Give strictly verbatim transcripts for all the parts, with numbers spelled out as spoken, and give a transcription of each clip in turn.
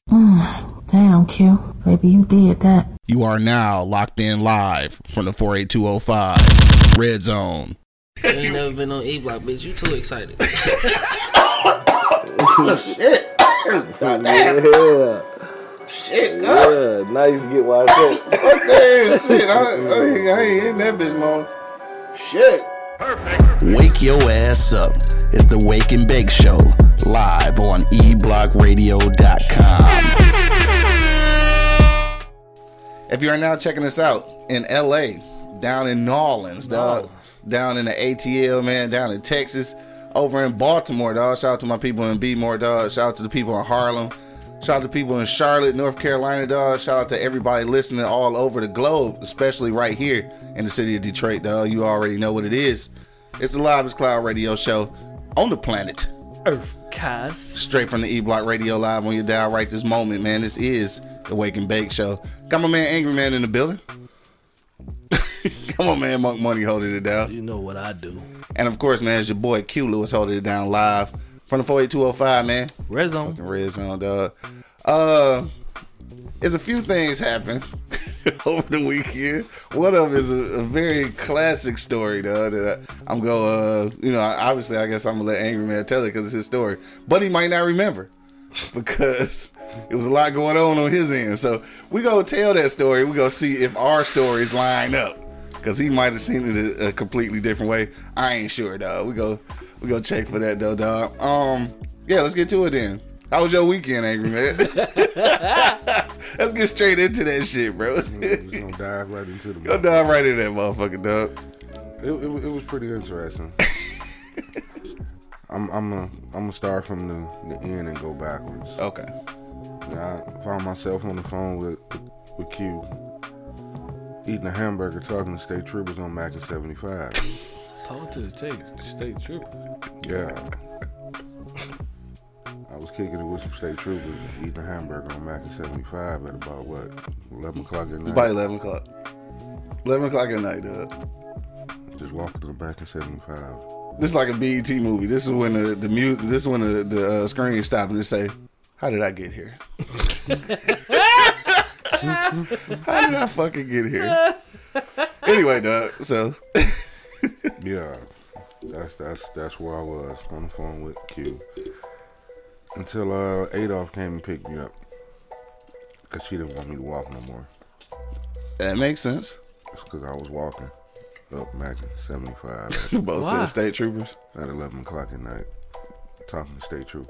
Mm, damn, Q. Baby, you did that. You are now locked in live from the four eight two oh five Red Zone. You ain't never been on E Block, bitch. You too excited. Shit. God damn. Yeah. Shit, God. Yeah, now you get why I said. Fuck that shit. I, I, I ain't in that bitch, man. Shit. Perfect. Wake your ass up. It's the Wake and Bake Show, live on e block radio dot com. If you are now checking us out in L A, down in New Orleans, dog, oh. down in the A T L, man, down in Texas, over in Baltimore, dog. Shout out to my people in B-More, dog. Shout out to the people in Harlem. Shout out to people in Charlotte, North Carolina, dog. Shout out to everybody listening all over the globe, especially right here in the city of Detroit, dog. You already know what it is. It's the Live as Cloud radio show on the planet Earthcast. Straight from the E-Block Radio Live on your dial right this moment, man. This is the Wake and Bake Show. Got my man Angry Man in the building. Come on, man. Monk Money holding it down. You know what I do. And of course, man, it's your boy Q Lewis holding it down live from the four eight two oh five, man. Red Zone. Fucking Red Zone, dog. Uh, there's a few things happened over the weekend. One of them is a, a very classic story, dog, that I, I'm going, uh, you know, obviously, I guess I'm going to let Angry Man tell it because it's his story. But he might not remember because it was a lot going on on his end. So we go tell that story. We go see if our stories line up because he might have seen it a, a completely different way. I ain't sure, dog. We go, we go check for that, though, dog. Um, yeah, let's get to it then. How was your weekend, Angry Man? Let's get straight into that shit, bro. We're gonna dive right into the. Go dive right into that motherfucker, dog. It, it, it was pretty interesting. I'm I'm a, I'm gonna start from the, the end and go backwards. Okay. Now, I found myself on the phone with with Q, eating a hamburger, talking to state troopers on Mac and seventy-five. Talk to the state trooper. Yeah. I was kicking it with some state troopers, eating a hamburger on Mac and seventy-five at about what, eleven o'clock at night. About eleven o'clock. Eleven o'clock at night, dog. Just walking to the Mac and seventy-five. This is like a B E T movie. This is when the the mute. This is when the the uh, screen stopped and they say, "How did I get here? How did I fucking get here?" Anyway, dog. So yeah, that's that's that's where I was on the phone with Q until uh, Adolph came and picked me up because she didn't want me to walk no more. That makes sense. It's because I was walking up Mac seventy-five. You both said state troopers at eleven o'clock at night, talking to state troopers,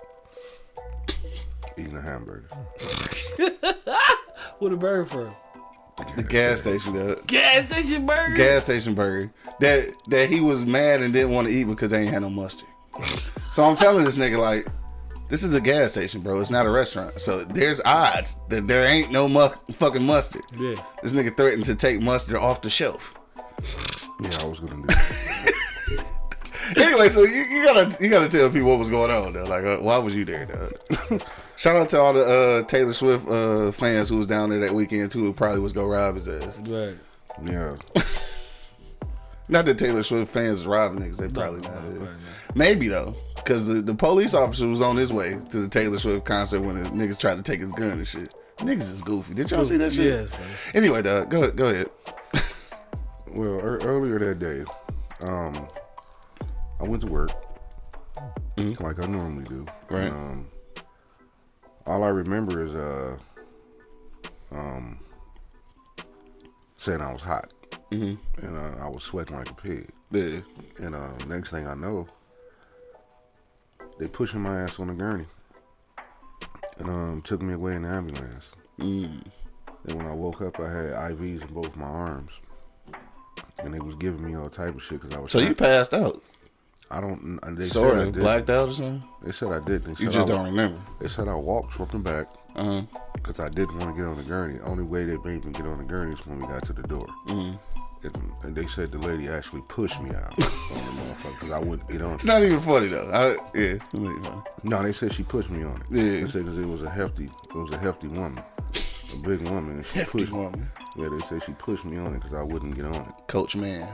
eating a hamburger. What a burger for? The gas station, dog. Gas station burger. Gas station burger. That that he was mad and didn't want to eat because they ain't had no mustard. So I'm telling this nigga like, this is a gas station, bro. It's not a restaurant. So there's odds that there ain't no mu- fucking mustard. Yeah. This nigga threatened to take mustard off the shelf. Yeah, I was gonna do that. Anyway, so you, you gotta you gotta tell people what was going on though. Like, uh, why was you there, dog? Shout out to all the uh, Taylor Swift uh, fans who was down there that weekend too. Who probably was gonna rob his ass. Right. Yeah. Not that Taylor Swift fans is robbing niggas. They probably no, not. no, right, no. Maybe though, because the, the police officer was on his way to the Taylor Swift concert when the niggas tried to take his gun and shit. Niggas is goofy. Did y'all see that shit? Yeah. Anyway, dog, go go ahead. Well, er- earlier that day, um, I went to work mm-hmm. like I normally do. Right. Um, all I remember is uh, um, saying I was hot, mm-hmm. and uh, I was sweating like a pig. Yeah. And uh, next thing I know, they pushing my ass on a gurney and um, took me away in the ambulance. Mm. And when I woke up, I had I Vs in both my arms. And they was giving me all type of shit because I was. So you passed out? I don't. They sort of blacked out or something. They said I did. They said you just I, don't remember. They said I walked from the back uh-huh. because I didn't want to get on the gurney. Only way they made me get on the gurney is when we got to the door. Mm-hmm. And, and they said the lady actually pushed me out on the motherfucker because I wouldn't get on it. It's not even funny though. I, yeah, it's not even funny. No, they said she pushed me on it. Yeah. They said because it was a hefty, it was a hefty woman, a big woman. And she hefty pushed, woman. Yeah, they said she pushed me on it because I wouldn't get on it. Coach man.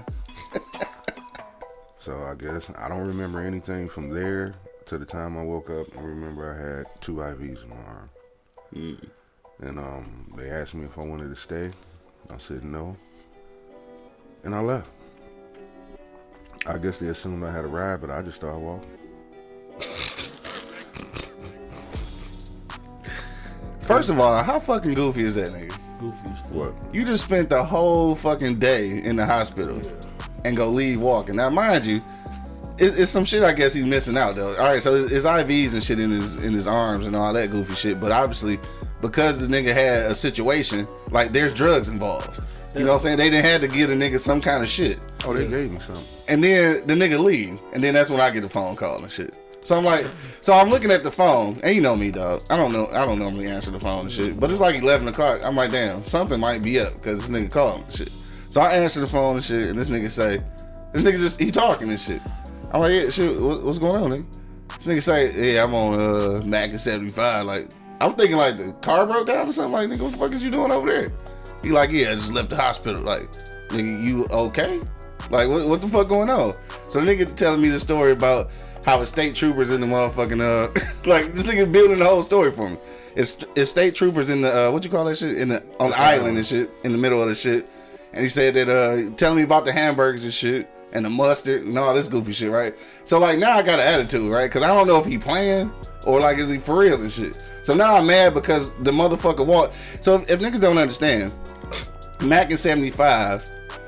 So I guess I don't remember anything from there to the time I woke up. I remember I had two I Vs in my arm. Mm. And um, they asked me if I wanted to stay. I said no. And I left. I guess they assumed I had a ride, but I just started walking. First of all, how fucking goofy is that nigga? Goofy as fuck. What? You just spent the whole fucking day in the hospital and go leave walking. Now, mind you, it, it's some shit I guess he's missing out though. All right, so his, his I Vs and shit in his in his arms and all that goofy shit. But obviously, because the nigga had a situation, like there's drugs involved. You know what I'm saying? They didn't have to give the nigga some kind of shit. Oh, they gave me something. And then the nigga leave. And then that's when I get a phone call and shit. So I'm like, so I'm looking at the phone, and you know me, dog. I don't know, I don't normally answer the phone and shit, but it's like eleven o'clock. I'm like, damn, something might be up because this nigga called me and shit. So I answer the phone and shit, and this nigga say, this nigga just he talking and shit. I'm like, yeah, shit, what, what's going on, nigga? This nigga say, yeah, I'm on uh, Mac and seventy-five. Like, I'm thinking like the car broke down or something. Like, nigga, what the fuck is you doing over there? He like, yeah, I just left the hospital. Like, nigga, you okay? Like, what, what the fuck going on? So the nigga telling me the story about how it's state troopers in the motherfucking, uh, like, this nigga building the whole story for me. It's, it's state troopers in the, uh, what you call that shit? In the, on the island and shit, in the middle of the shit. And he said that, uh, telling me about the hamburgers and shit, and the mustard, and all this goofy shit, right? So, like, now I got an attitude, right? Because I don't know if he playing, or, like, is he for real and shit? So now I'm mad because the motherfucker walked. So if, if niggas don't understand, Mac and seventy-five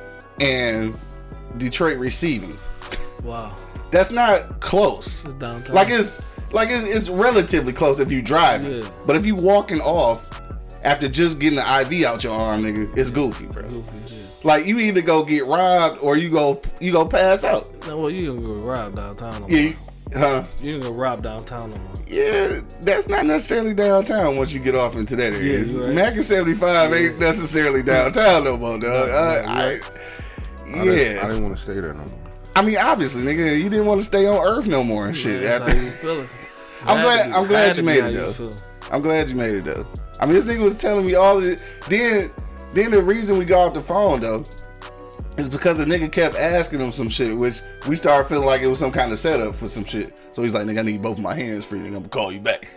and Detroit receiving. Wow. That's not close. It's downtown. Like it's like it's, it's relatively close if you driving. Yeah. But if you walking off after just getting the I V out your arm, nigga, it's goofy, bro. Goofy, yeah. Like you either go get robbed or you go you go pass out. No, well, you gonna go rob downtown no more. Yeah, you- huh? You gonna go rob downtown no more. Yeah, that's not necessarily downtown once you get off into that area. Yeah, you right. Mac and seventy-five ain't necessarily downtown no more, dog. I, I, I yeah. didn't, I didn't want to stay there no more. I mean, obviously, nigga, you didn't want to stay on Earth no more and shit. Yeah, that's After- how you feeling. I'm Had glad. to be- I'm glad had you to be made how it you though. feel. I'm glad you made it though. I mean, this nigga was telling me all of it. Then, then the reason we got off the phone though is because the nigga kept asking him some shit, which we started feeling like it was some kind of setup for some shit. So he's like, "Nigga, I need both my hands free. Nigga, I'm gonna call you back."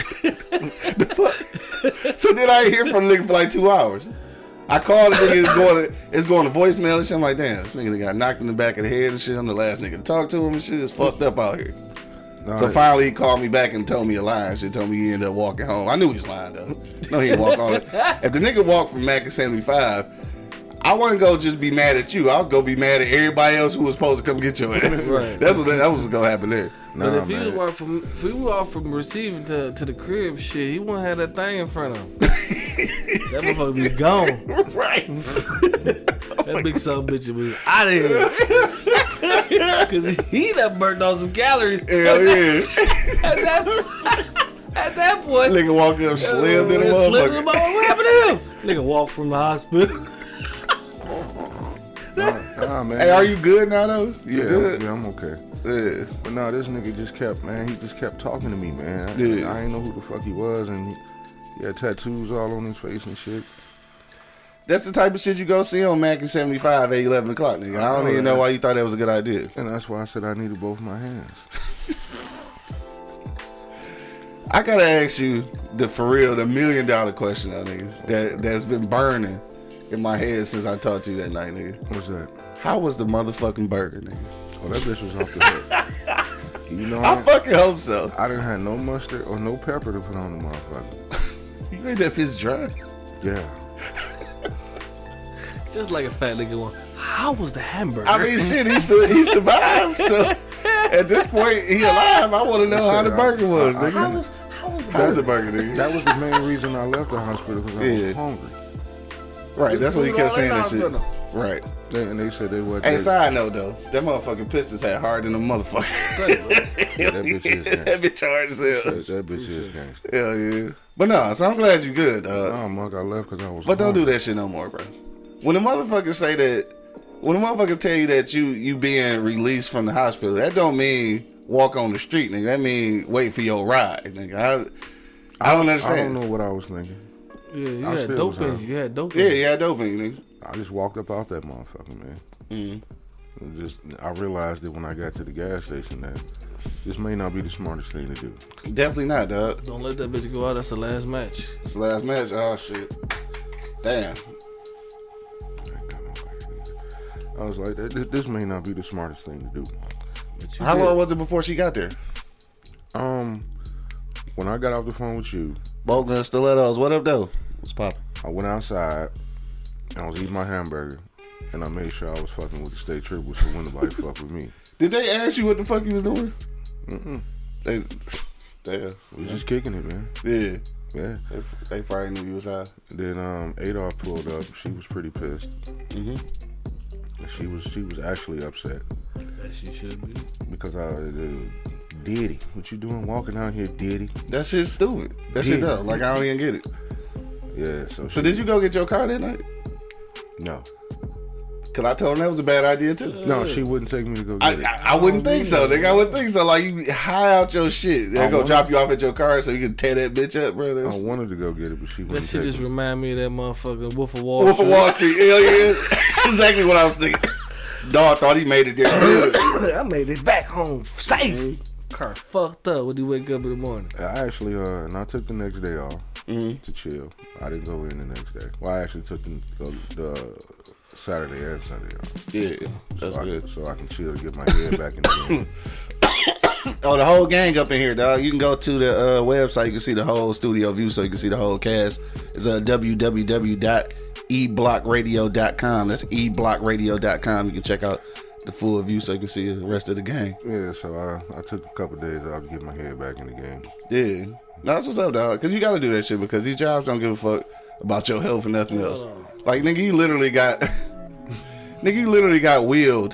The fuck? So then I ain't hear from the nigga for like two hours. I called the nigga, it's going to, it's going to voicemail and shit. I'm like, damn, this nigga got knocked in the back of the head and shit. I'm the last nigga to talk to him and shit. It's fucked up out here. No, So I- finally he called me back and told me a lie and shit. Told me he ended up walking home. I knew he was lying though. No, he didn't walk on it. If the nigga walked from Mac and seventy-five, I wasn't gonna just be mad at you. I was gonna be mad at everybody else who was supposed to come get your ass. Right. That's what that was gonna happen there. But Nah, if he was man. walk from if he walk from receiving to, to the crib, shit, he wouldn't have that thing in front of him. That motherfucker be gone. Right. That big son of a bitch was out of here. Cause he done burnt off some calories. Hell yeah. At that, at that point, Nigga walk up slim to the uh, slim to the motherfucker. motherfucker. What happened to him? Nigga walk from the hospital. Nah, nah, man. Hey, are you good now though? You Yeah, good? yeah, I'm okay. Yeah. But nah, this nigga just kept, man, he just kept talking to me, man. I, Yeah. I ain't know who the fuck he was, and he, he had tattoos all on his face and shit. That's the type of shit you go see on Mac and seventy-five at eleven o'clock, nigga. I don't Oh, even know yeah. why you thought that was a good idea. And that's why I said I needed both my hands. I gotta ask you the for real, the million dollar question, though, nigga. That that's been burning in my head since I talked to you that night, nigga. What's that? How was the motherfucking burger, nigga? Oh, that bitch was off the hook. You know, I I, fucking hope so. I didn't have no mustard or no pepper to put on the motherfucker. You made that bitch dry. Yeah. Just like a fat nigga one. How was the hamburger? I mean, shit, he su- he survived. So at this point, he alive. I want to know how the burger was, I- I- nigga. how was how was the How was the burger, nigga? That was the main reason I left the hospital, because I Yeah. was hungry. Right, that's what he kept Food saying all that in shit. the hospital. Right. They, and they said they wasn't. Hey, they- side note though, that motherfucking pistols had hard in the motherfucker. Yeah, that bitch is gangster. That bitch hard as hell. That, that bitch is gangster. Hell yeah. But no, so I'm glad you good, dog. Nah, Monk, I left because I was But don't do hungry. that shit no more, bro. When the motherfuckers say that, when the motherfuckers tell you that you you being released from the hospital, that don't mean walk on the street, nigga. That mean wait for your ride, nigga. I, I don't I understand. don't know what I was thinking. Yeah, you I had still dope was in high. you. You had dope in Yeah, you. yeah, dope in you, nigga. I just walked up out that motherfucker, man. Mm-hmm. And just I realized it when I got to the gas station that this may not be the smartest thing to do. Definitely not, dog. Don't let that bitch go out. That's the last match. It's the last match. Oh shit. Damn. I was like, this, this may not be the smartest thing to do. But you How did. long was it before she got there? Um, when I got off the phone with you, Bogan Stilettos. What up, though? What's poppin'? I went outside and I was eating my hamburger, and I made sure I was fucking with the state troopers so when nobody fuck with me. Did they ask you what the fuck you was doing? Mm-mm. They, damn. We was just kicking it, man. Yeah. Yeah. They, they probably knew you was high. Then um, Adolph pulled up. She was pretty pissed. Mm-hmm. She was she was actually upset As she should be. because I uh, Diddy, what you doing walking out here, Diddy? That shit's stupid. That shit Yeah. dumb. Like, I don't even get it. Yeah. So. So she, did you go get your car that night? No. Cause I told him that was a bad idea too. No, she wouldn't take me to go I, get it. I, I wouldn't think so, nigga. I wouldn't think so. Like, you high out your shit. They I go wanted- drop you off at your car so you can tear that bitch up, bro. I That's wanted to go get it, but she That wouldn't shit take just me. remind me of that motherfucking Wolf of Wall Wolf of Street. Wall Street. Hell yeah. Exactly what I was thinking. Dog thought he made it there good. I made it back home safe. Car fucked up when you wake up in the morning. I actually, uh, and I took the next day off Mhm. to chill. I didn't go in the next day. Well, I actually took the, the, the Saturday and Sunday off. Yeah, that's so good. I, so I can chill to get my head back in the game. Oh, the whole gang up in here, dog. You can go to the uh, website. You can see the whole studio view, so you can see the whole cast. It's uh, w w w dot e block radio dot com. That's e block radio dot com. You can check out the full view, so you can see the rest of the gang. Yeah, so I, I took a couple days off to get my head back in the game. Yeah, no, that's what's up, dog. Because you got to do that shit because these jobs don't give a fuck about your health and nothing else. Like, nigga, you literally got, nigga, you literally got wheeled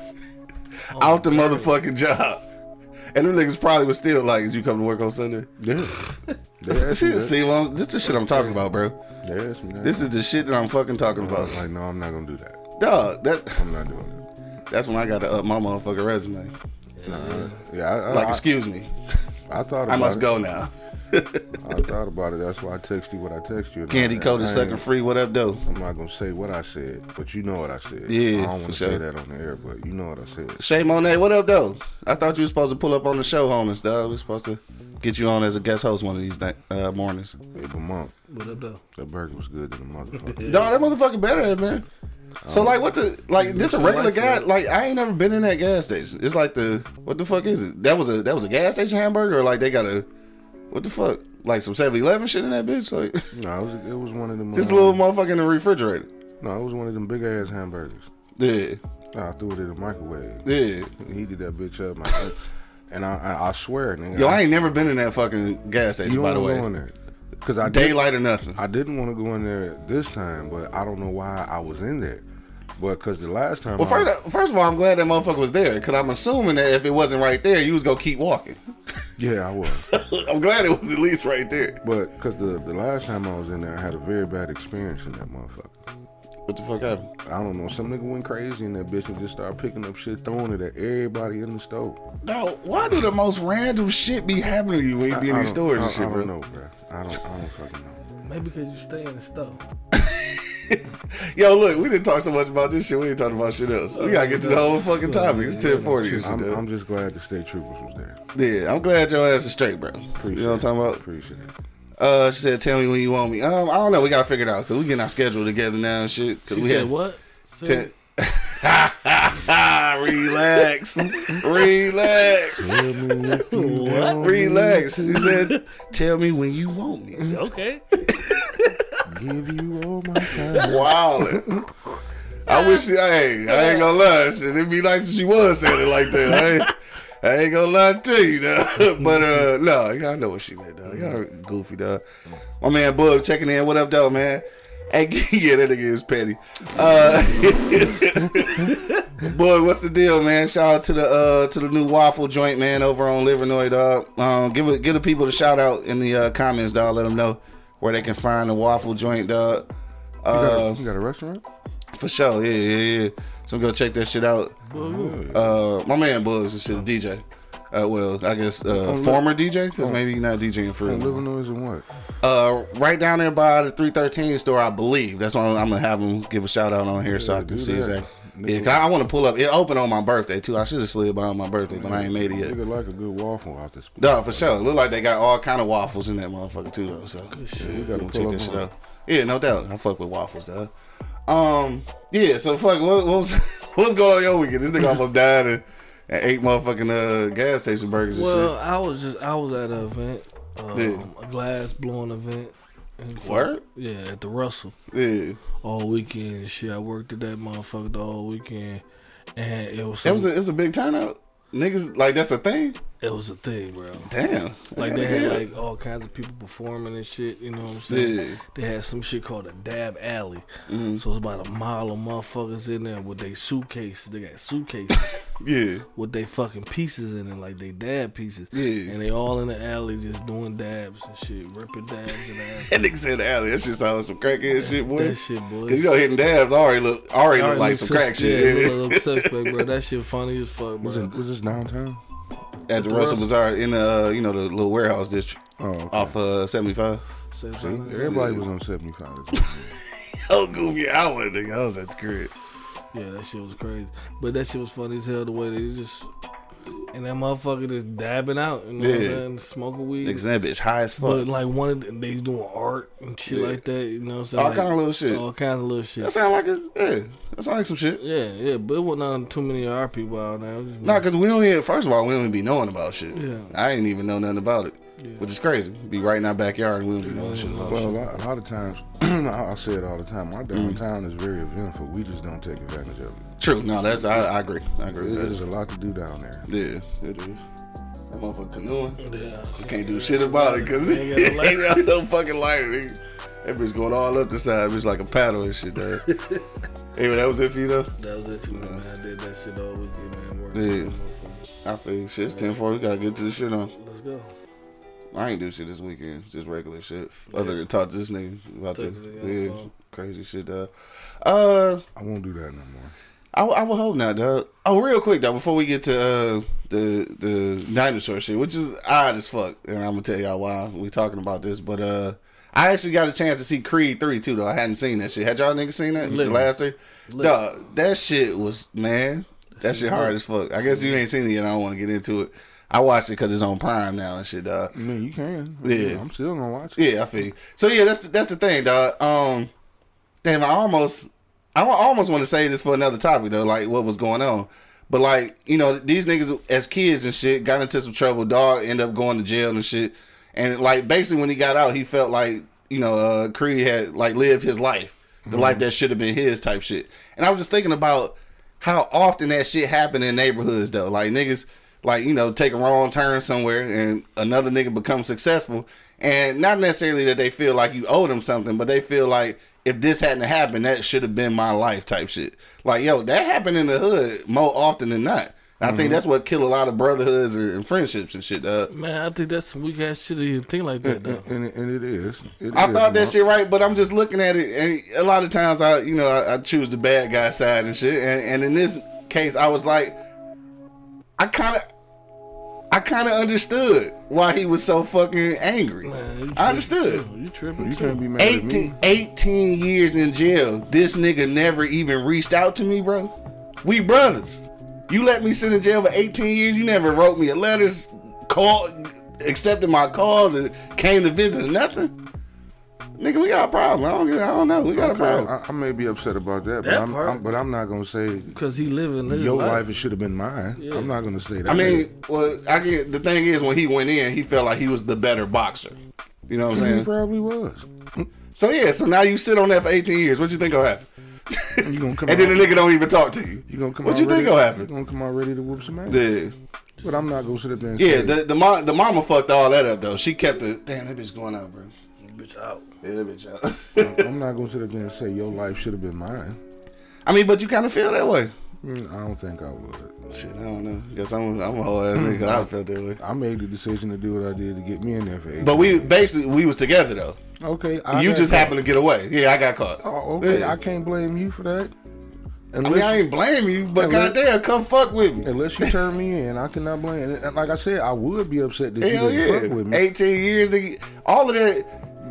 out the motherfucking job. And them niggas probably was still like, did you come to work on Sunday? Yeah. They asked me Shit, that. see, well, this is the shit I'm talking about, bro. They asked me that. This is the shit that I'm fucking talking I about. was like, no, I'm not going to do that. Dog, that I'm not doing it. that's when I got to up my motherfucking resume. Nah, yeah, I, I, Like, I, excuse me, I thought about I must it. go now. I thought about it. That's why I text you what I text you. Candy I- coated I sucking ain't- free, what up, though? I'm not gonna say what I said, but you know what I said. Yeah, I don't want for to sure. say that on the air, but you know what I said. Shay Monet, what up, though? I thought you were supposed to pull up on the show, homies, dog. We are supposed to get you on as a guest host one of these night, uh, mornings. Hey, but Monk, What up, though? that burger was good to the motherfucker. Dog, that motherfucker better, man. So, like, what the, like, this a regular guy, like, I ain't never been in that gas station. It's like the, what the fuck is it? That was a, that was a gas station hamburger, or like they got a, what the fuck? Like some seven eleven shit in that bitch? Like, No, it was, it was one of them. just a uh, little motherfucker in the refrigerator. No, it was one of them big ass hamburgers. Yeah, Nah, I threw it in the microwave. yeah. He heated that bitch up, man. And I, I, I swear, nigga. Yo, I ain't never been in that fucking gas you station, don't by the wanna way. go in there. Cause I did, Daylight or nothing. I didn't want to go in there this time, but I don't know why I was in there. But because the last time, Well, I, first, first of all, I'm glad that motherfucker was there, because I'm assuming that if it wasn't right there, you was going to keep walking. yeah, I was. I'm glad it was at least right there. But because the, the last time I was in there, I had a very bad experience in that motherfucker. What the fuck happened? I don't know. Some nigga went crazy in that bitch and just started picking up shit, throwing it at everybody in the store. No, why do the most random shit be happening to you when you be in I these don't- stores I, and shit, I bro? don't know, bro. I don't, I don't fucking know. Maybe because you stay in the store. Yo, look, we didn't talk so much about this shit. We ain't talking about shit else. We gotta get to the whole fucking topic. It's ten forty and shit, I'm, dude. I'm just glad the state troopers was there. Yeah, I'm glad your ass is straight, bro. Appreciate You know what I'm talking it. about? Appreciate it. Uh, she said, "Tell me when you want me." Um, I don't know. We gotta figure it out because we getting our schedule together now and shit. Cause She we said had what? ten- Relax, relax, What? relax. She said, "Tell me when you want me." Okay. Give you all my time. Wildin'. I wish she, hey, I ain't gonna lie. Shit, it'd be nice if she was saying it like that. I ain't, I ain't gonna lie to you, dog. But, uh, no, y'all know what she meant, dog. Y'all goofy, dog. My man Bug checking in. What up, though, man? Hey, yeah, that nigga is petty. Uh, Bug, what's the deal, man? Shout out to the uh, to the new waffle joint, man, over on Livernois, dog. Um, give it, give the people the shout out in the uh, comments, dog. Let them know where they can find the waffle joint, dog. You got, Uh, a, you got a restaurant? for sure, yeah, yeah, yeah. So go check that shit out. Uh, my man Bugs and shit, D J. Uh, well, I guess uh, former D J, because maybe he's not DJing for And real. Livernois and what? Uh, right down there by the three thirteen store, I believe. That's why I'm gonna have him give a shout out on here so I Yeah, can do see that. exactly. Yeah, cause I, I want to pull up. It opened on my birthday too. I should have slid by on my birthday, but I ain't made it yet. Nigga like a good waffle out this. No, for sure. Look like they got all kind of waffles in that motherfucker too, though. So yeah, We gotta we'll pull check up that shit on out. Yeah, no doubt. I fuck with waffles, dog. Um, yeah. So fuck. What, what was what's going on your weekend? This nigga almost died and, and ate motherfucking uh, gas station burgers and Well, shit. I was just I was at an event, um, Yeah. a glass blowing event. And so- Word? Yeah, at the Russell Yeah, all weekend. and Shit, I worked at that motherfucker the whole weekend, and it was that some, was a, it's a big turnout. Niggas like that's a thing. it was a thing, bro. Damn. Like Yeah, they had yeah. like all kinds of people performing and shit. You know what I'm saying? Yeah. They had some shit called a dab alley. Mm-hmm. So it's about a mile of motherfuckers in there with their suitcases. They got suitcases Yeah. with they fucking pieces in it, like they dab pieces. Yeah. And they all in the alley just doing dabs and shit, ripping dabs and ass. That nigga said the alley. That shit sound like some crackhead shit, boy. That shit, boy. Cause you know hitting dabs already look already, look like some sus- crack shit. Yeah, Yeah. look, look suspect, bro. That shit funny as fuck, Was, bro. it, was this downtown? At the Russell Bazaar in the uh, you know the little warehouse district Oh, okay. off uh seventy-five. Say See, something. everybody was on seventy-five. Oh goofy, I was nigga. I was at the crib. Yeah, that shit was crazy. But that shit was funny as hell the way they just and that motherfucker just dabbing out, you know what I'm Yeah. saying? Smoking weed. Niggas that bitch high as But fuck. like one of them, they doing art and shit Yeah. like that, you know what I'm saying? All Like, kind of little shit. all kinds of little shit. That sound like a yeah. That sound like some shit. Yeah, yeah, but it wasn't none too many of our people out now. It was just- Nah, cause we don't even. First of all, we don't even be knowing about shit. Yeah. I ain't even know nothing about it, Yeah. which is crazy. Be right in our backyard and we don't be knowing shit about Well, a shit. lot, a lot of times, I I say it all the time. My downtown is very eventful. We just don't take advantage of it. True. No, that's I, I agree. I agree with There's that. a lot to do down there. Yeah, it is. That motherfucker canoeing. Yeah. You can't do shit about it because Ain't it got no light. ain't got no fucking lighter. Nigga. That bitch going all up the side. Bitch like a paddle and shit, dog. Hey, but that was it for you though? That was it for me, man. I did that shit all weekend, man. Working Yeah. on that motherfucker. I feel you. Shit, it's ten forty. We gotta get to the shit on. Let's go. I ain't do shit this weekend. Just regular shit. Other than talk to this nigga about Talk this. to the nigga on the Yeah, phone. crazy shit, dog. Uh, I won't do that no more. I, I would hope not, dog. Oh, real quick though, before we get to uh, the the dinosaur shit, which is odd as fuck, and I'm gonna tell y'all why we talking about this. But uh, I actually got a chance to see Creed three too, though. I hadn't seen that shit. Had y'all niggas seen that? Lit. The last three? Lit. Dog, that shit was man. That shit hard as fuck. I guess you ain't seen it yet. I don't want to get into it. I watched it because it's on Prime now and shit, dog. I mean, you can. Yeah. I'm still gonna watch it. Yeah, I feel you. So yeah, that's the, that's the thing, dog. Um, damn, I almost, I wa- almost want to say this for another topic though, like what was going on. But like, you know, these niggas as kids and shit got into some trouble. Dog ended up going to jail and shit. And like basically when he got out, he felt like you know uh, Creed had like lived his life, the life that should have been his type shit. And I was just thinking about how often that shit happened in neighborhoods though. Like niggas. Like, you know, take a wrong turn somewhere and another nigga becomes successful. And not necessarily that they feel like you owe them something, but they feel like if this hadn't happened, that should have been my life type shit. Like, yo, that happened in the hood more often than not. And I think that's what killed a lot of brotherhoods and friendships and shit. Uh, Man, I think that's some weak ass shit to even think like that, And, though. and, and it is. It I is, thought that Mark. shit right, but I'm just looking at it, and a lot of times I, you know, I, I choose the bad guy side and shit. And, and in this case, I was like, I kind of, I kind of understood why he was so fucking angry. Man, you I tripping understood. too. You tripping You too. can't be mad at me. eighteen, eighteen years in jail. This nigga never even reached out to me, bro. We brothers. You let me sit in jail for eighteen years. You never wrote me a letter, called, accepted my calls, and came to visit or nothing. Nigga, we got a problem. I don't, I don't know. We got a Okay, problem. I, I may be upset about that, but That I'm, part. I'm but I'm not gonna say Because he living his your life. life it should have been mine. Yeah. I'm not gonna say that. I mean, well, I get the thing is when he went in, he felt like he was the better boxer. You know what I'm he saying? probably was. So yeah, so now you sit on that for eighteen years. What you think gonna happen? You gonna come And then out, the nigga don't even talk to you. you gonna come What out you think ready- gonna happen? You gonna come out ready to whoop some ass. Yeah. But I'm not gonna sit up there and Yeah, say, the the, mom, the mama fucked all that up though. She kept the damn that bitch going out, bro. Bitch out. Yeah, that bitch out. I'm not gonna sit up there and say your life should have been mine. I mean, but you kind of feel that way. Mm, I don't think I would. Shit, I don't know. Guess I'm I'm a whole ass nigga. I felt that way. I made the decision to do what I did to get me in there for eight. But we basically we was together though. okay, I You got just caught. happened to get away. Yeah, I got caught. Oh, okay, Yeah. I can't blame you for that. I Unless, mean, I ain't blame you, but Unless- goddamn, come fuck with me. unless you turn me in, I cannot blame. And like I said, I would be upset that Hell you didn't yeah, fuck with me. eighteen years. Nigga. All of that.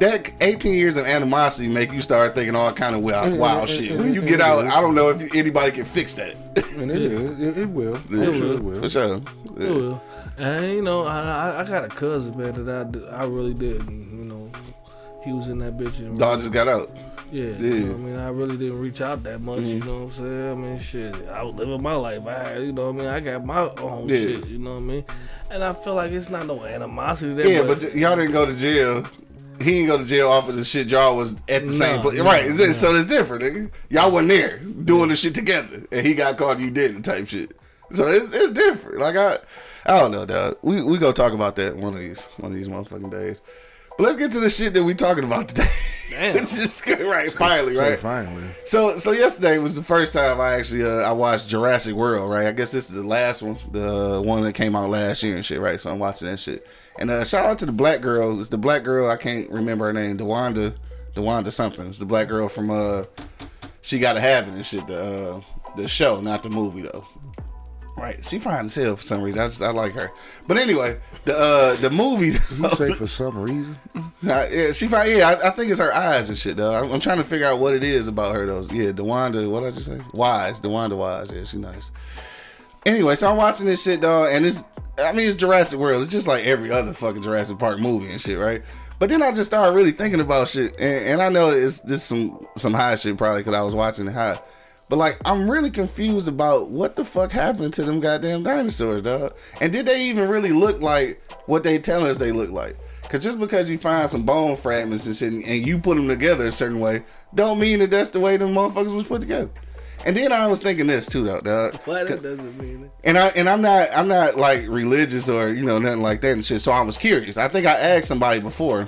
that eighteen years of animosity make you start thinking all kind of wild, wild shit. When you get out, I don't know if anybody can fix that. And it, is. it, it will. It will. will. For sure. It will. And you know, I I got a cousin, man, that I, did- I really didn't, you know, he was in that bitch. And Dog just got out. Yeah, Yeah. You know what I mean, I really didn't reach out that much. You know what I'm saying? I mean, shit, I was living my life. I had, you know what I mean, I got my own Yeah. shit. You know what I mean? And I feel like it's not no animosity there. Yeah, but y- y'all didn't go to jail. He didn't go to jail off of the shit y'all was at the same No, place. no, Right. Is no. it, so it's different, nigga. Y'all wasn't there doing the shit together. And he got caught and you didn't type shit. So it's, it's different. Like, I I don't know, dog. We we go talk about that one of these one of these motherfucking days. But let's get to the shit that we talking about today. Damn. It's just right, finally, right? Finally. So so yesterday was the first time I actually uh, I watched Jurassic World, right? I guess this is the last one, the one that came out last year and shit, right? So I'm watching that shit. And uh, shout out to the black girl. It's the black girl, I can't remember her name, DeWanda, DeWanda something. It's the black girl from uh She Gotta Have It and shit, the uh, the show, not the movie though. Right, she fine as hell for some reason. I just I like her. But anyway, the uh the movie. You say for some reason? Nah, yeah, she fine. Yeah, I, I think it's her eyes and shit though. I'm, I'm trying to figure out what it is about her though. Yeah, DeWanda. What did I just say? Wise, DeWanda Wise. Yeah, she nice. Anyway, so I'm watching this shit, dog, and it's. I mean, it's Jurassic World. It's just like every other fucking Jurassic Park movie and shit, right? But then I just started really thinking about shit, and, and I know it's this some some high shit probably because I was watching it high. But like, I'm really confused about what the fuck happened to them goddamn dinosaurs, dog. And did they even really look like what they tell us they look like? Because just because you find some bone fragments and shit, and you put them together a certain way, don't mean that that's the way them motherfuckers was put together. And then I was thinking this too, though, dog. Why that doesn't mean it? And I and I'm not I'm not like religious or you know nothing like that and shit. So I was curious. I think I asked somebody before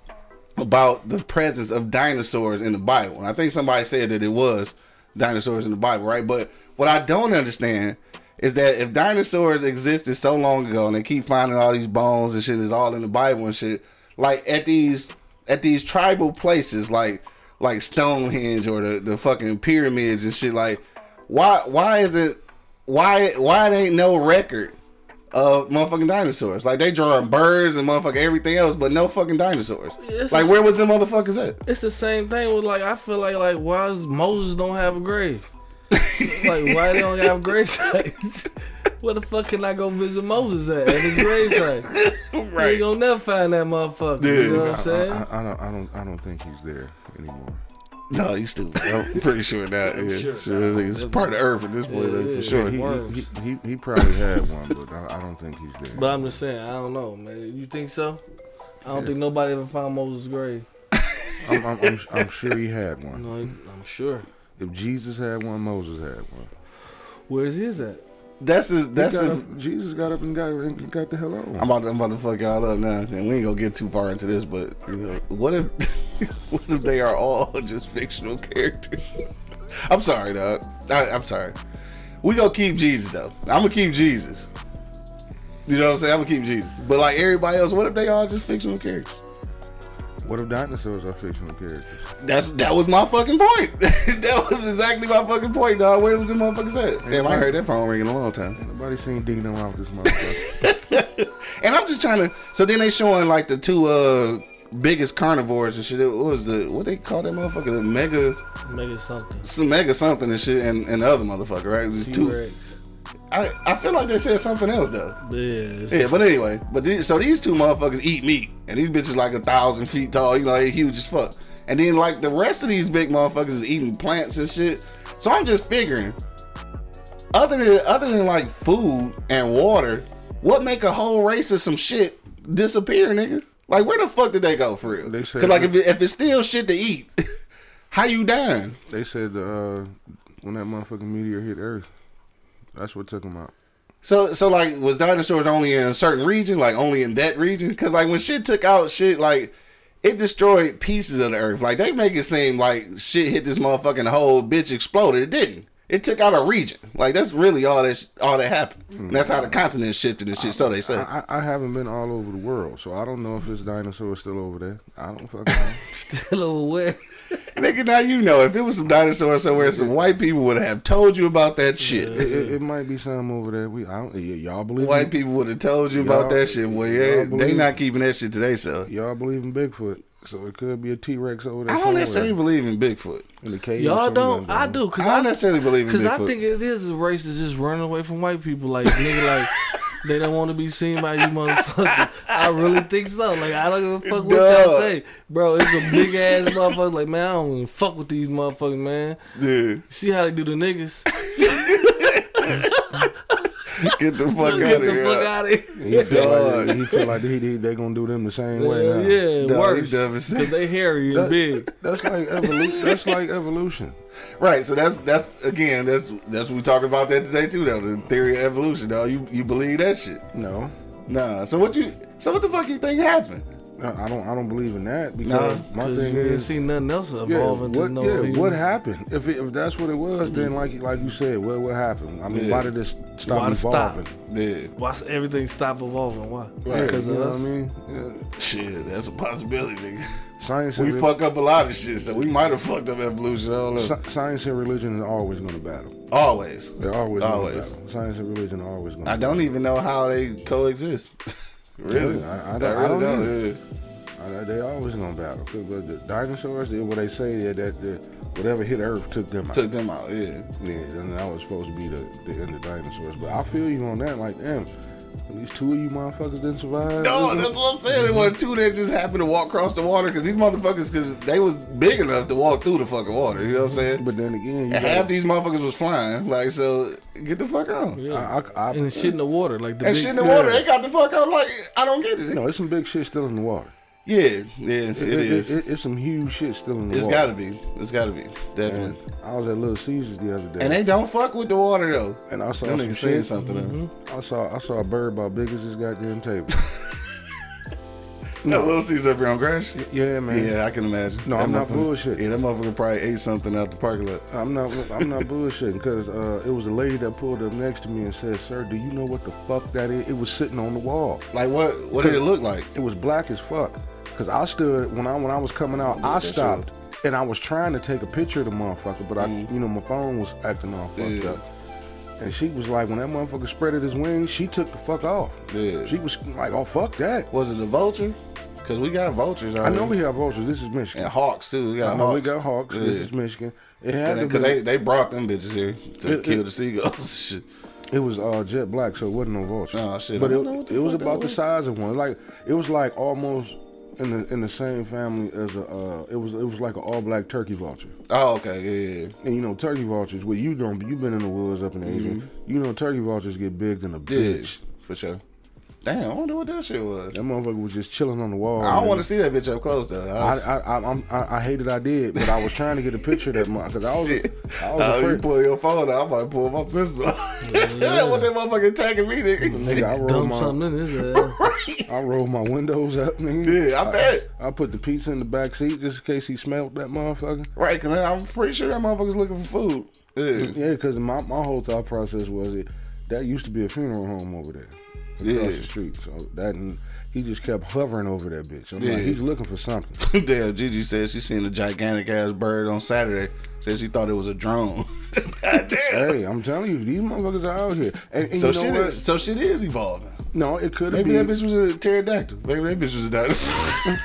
about the presence of dinosaurs in the Bible, and I think somebody said that it was dinosaurs in the Bible, right? But what I don't understand is that if dinosaurs existed so long ago and they keep finding all these bones and shit is all in the Bible and shit, like at these at these tribal places, like like Stonehenge or the, the fucking pyramids and shit, like why why is it why why it ain't no record of motherfucking dinosaurs? Like they drawing birds and motherfucking everything else, but no fucking dinosaurs. It's Like a- where was them motherfuckers at? It's the same thing with like I feel like like why does Moses don't have a grave? Like why they don't have grave sites? Where the fuck can I go visit Moses at? At his grave site? You ain't gonna never find that motherfucker. Yeah. You know what I'm I, saying? I, I don't. I don't. I don't think he's there anymore. No, you stupid. I'm pretty sure that. Yeah, sure sure. I think it's part of Earth at this point, Yeah, like, yeah, for sure. He, Worms. he, he, he probably had one, but I, I don't think he's there. But I'm just saying, I don't know, man. You think so? I don't think nobody ever found Moses' grave. I'm, I'm, I'm, I'm sure he had one. No, I'm sure. If Jesus had one, Moses had one. Where's his at? That's a, He that's got a, up, Jesus got up and got and got the hell on. I'm about to, I'm about to fuck y'all up now, and we ain't gonna get too far into this, but you know, what if, what if they are all just fictional characters? I'm sorry, dog. I, I'm sorry. We gonna keep Jesus though. I'm gonna keep Jesus. You know what I'm saying? I'm gonna keep Jesus. But like everybody else, what if they all just fictional characters? What if dinosaurs are fictional characters? That's that was my fucking point. That was exactly my fucking point, dog. Where was the motherfuckers at? Damn, I ain't heard that phone ring in a long time. Ain't nobody seen Dino out this motherfucker. And I'm just trying to. So then they showing like the two uh biggest carnivores and shit. What was the what they call that motherfucker? The mega, Make it something. some mega something and shit, and, and the other motherfucker, right? It was two. T-Rex. I I feel like they said something else though. Yeah. it's- Yeah, but anyway, but these, so these two motherfuckers eat meat, and these bitches like a thousand feet tall. You know, they huge as fuck. And then like the rest of these big motherfuckers is eating plants and shit. So I'm just figuring, other than other than like food and water, what make a whole race of some shit disappear, nigga? Like where the fuck did they go for real? They Because said- like if it, if it's still shit to eat, how you dying? They said uh, when that motherfucking meteor hit Earth, that's what took them out. So, so like, was dinosaurs only in a certain region, like only in that region? Because like when shit took out shit, like it destroyed pieces of the earth. Like they make it seem like shit hit this motherfucking whole bitch exploded. It didn't. It took out a region. Like that's really all that sh- all that happened. And that's how the continent shifted and shit. So they say. I, I I haven't been all over the world, so I don't know if this dinosaur is still over there. I don't fucking know. Still over where? Nigga, now you know. If it was some dinosaurs somewhere, some white people would have told you about that shit. It, it, it might be something over there. We I don't, y- y'all believe White in, people would have told you about Y'all- that shit. Well, y'all yeah, they believe- not keeping that shit to themselves. y'all believe in Bigfoot. So it could be a T-Rex over there. I don't somewhere. necessarily believe in Bigfoot. In the cave. Y'all or don't? something, I do. Cause I don't I, necessarily believe in Cause Bigfoot. I think it is a race that's just running away from white people. Like nigga, like they don't want to be seen by you motherfuckers. I really think so. Like I don't give a fuck what y'all Duh. say, bro. It's a big ass motherfucker. Like man, I don't even fuck with these motherfuckers, man. Yeah. See how they do the niggas? Get the fuck Get out the of here. fuck out of here. He feel Dog. like he feel like he, he, they gonna do them the same way. Yeah, Now. yeah, Dog, worse. you dumb as hell. Cause they hairy and That- big. That's like evolution. That's like evolution. Right, so that's that's again that's that's we talking about that today too though, the theory of evolution, dog. You you believe that shit? No, Nah. So what you so what the fuck you think happened? I I don't. I don't believe in that because No, my Cause thing you didn't is, see nothing else yeah, evolving to what, know. yeah, he- what happened? If it, if that's what it was, then like like you said, what what happened? I mean, Yeah. why did this stop Why it stop? evolving? Yeah, Why everything stop evolving? Why? Right. Because you of know us. what I mean? Yeah. shit, that's a possibility, nigga. Science. We and fuck up a lot of shit, so we might have fucked up evolution. I don't know. Sci- science and religion are always going to battle. Always. They're always, Always. going to battle. Science and religion are always going to I don't even know how they coexist. really, Yeah, I- I I, don't- I really don't don't. either. Yeah. Uh, they always gonna battle. 'Cause But the dinosaurs, they, what they say that, that the, whatever hit Earth took them out. Took them out. Yeah. Yeah, and that was supposed to be the, the end of dinosaurs. But I feel you on that. Like, damn, at least two of you motherfuckers didn't survive. No, that's what I'm saying. It wasn't two that just happened to walk across the water because these motherfuckers, because they was big enough to walk through the fucking water. You know what I'm saying? But then again, you And gotta- half these motherfuckers was flying. Like, so get the fuck on. Yeah. I, I, I, and shit in the water, like the And big, shit in the water, they got the fuck out. Like, I don't get it. you know, there's some big shit still in the water. Yeah, yeah, it It, is. It, it, it's some huge shit still in the It's water. gotta be. It's gotta be. Definitely. And I was at Little Caesars the other day, And they don't fuck with the water though. and I saw Them some niggas saying shit. something though. I saw I saw a bird about big as this goddamn table. No, Little Caesars up here on Grass. Yeah, man. Yeah, I can imagine. No, That I'm not motherfucker- bullshitting. Yeah, that motherfucker probably ate something out the parking lot. I'm not. I'm not bullshitting because uh, it was a lady that pulled up next to me and said, "Sir, do you know what the fuck that is?" It was sitting on the wall. Like what? What did it look like? It was black as fuck. Cause I stood when I when I was coming out, I that stopped and I was trying to take a picture of the motherfucker, but I, you know, my phone was acting all fucked Yeah. up. And she was like, when that motherfucker spreaded his wings, she took the fuck off. Yeah. She was like, oh fuck that. Was it a vulture? Because we got vultures out I know here. we have vultures. This is Michigan. And hawks too. We got I know hawks. we got hawks. Yeah. This is Michigan. It had to Because be. they, they brought them bitches here to It- kill it- the seagulls. Shit. It was uh, jet black, so it wasn't no vulture. Oh, shit. But I it, don't know what the it was fuck that about the was. size of one. Like it was like almost in the in the same family as a. Uh, it was it was like an all black turkey vulture. Oh, okay. Yeah, yeah. And you know turkey vultures. Well, you don't. You've been in the woods up in Asia. You know turkey vultures get big than a Yeah, bitch. for sure. Damn, I wonder what that shit was. That motherfucker was just chilling on the wall. I don't man. want to see that bitch up close though. I I, was, I, I, I'm- I, I hated I did, but I was trying to get a picture of that motherfucker. Because I was, shit. I was Oh, you afraid. pull your phone out, I might pull my pistol out. What that motherfucker tagging me, nigga? Nigga, I rolled dump my, something in his ass. I rolled my windows up, nigga. Yeah, I bet. I put the pizza in the back seat just in case he smelled that motherfucker. Right, because I'm pretty sure that motherfucker's looking for food. Yeah. Yeah, because my, my whole thought process was it that used to be a funeral home over there across Yeah. the street. So that and he just kept hovering over that bitch. I'm Yeah. like, he's looking for something. Damn, Gigi said she seen a gigantic ass bird on Saturday. Said she thought it was a drone. God damn. Hey, I'm telling you, these motherfuckers are out here. And, and So you know shit, what? is, so shit is evolving. No, it could have Maybe been. that bitch was a pterodactyl. Maybe that bitch was a dinosaur.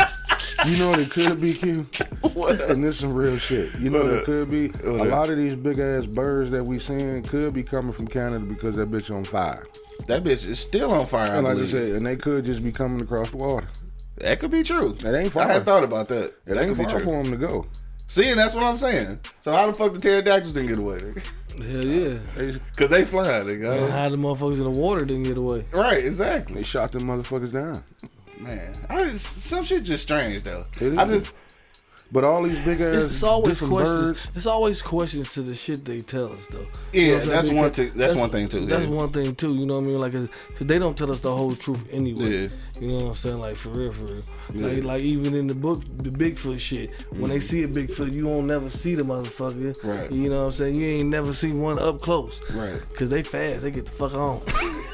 You know what it could be, Q? And this is some real shit. You know What what up? it could be? What A up? lot of these big ass birds that we seeing could be coming from Canada because that bitch on fire. That bitch is still on fire. I And like I believe. said, and they could just be coming across the water. That could be true. It ain't far. I had thought about that. It that ain't could be far true. for them to go. See, and that's what I'm saying. So how the fuck the pterodactyls didn't get away? nigga? Hell yeah. They, Cause they fly, nigga. How the motherfuckers in the water didn't get away. Right, exactly. they shot them motherfuckers down. Man, I just, some shit just strange though. It I is. just But all these big ass It's, it's always different questions. birds. It's always questions to the shit they tell us, though. Yeah, You know what I'm that's saying? one Because thing- that's one thing, too, That's yeah. one thing too. You know what I mean? Like, 'cause they don't tell us the whole truth anyway. Yeah. You know what I'm saying? Like for real, for real. Yeah. Like, like even in the book, the Bigfoot shit. When they see a Bigfoot, you won't never see the motherfucker. Right. You know what I'm saying? You ain't never seen one up close. Right. Cause they fast. They get the fuck on.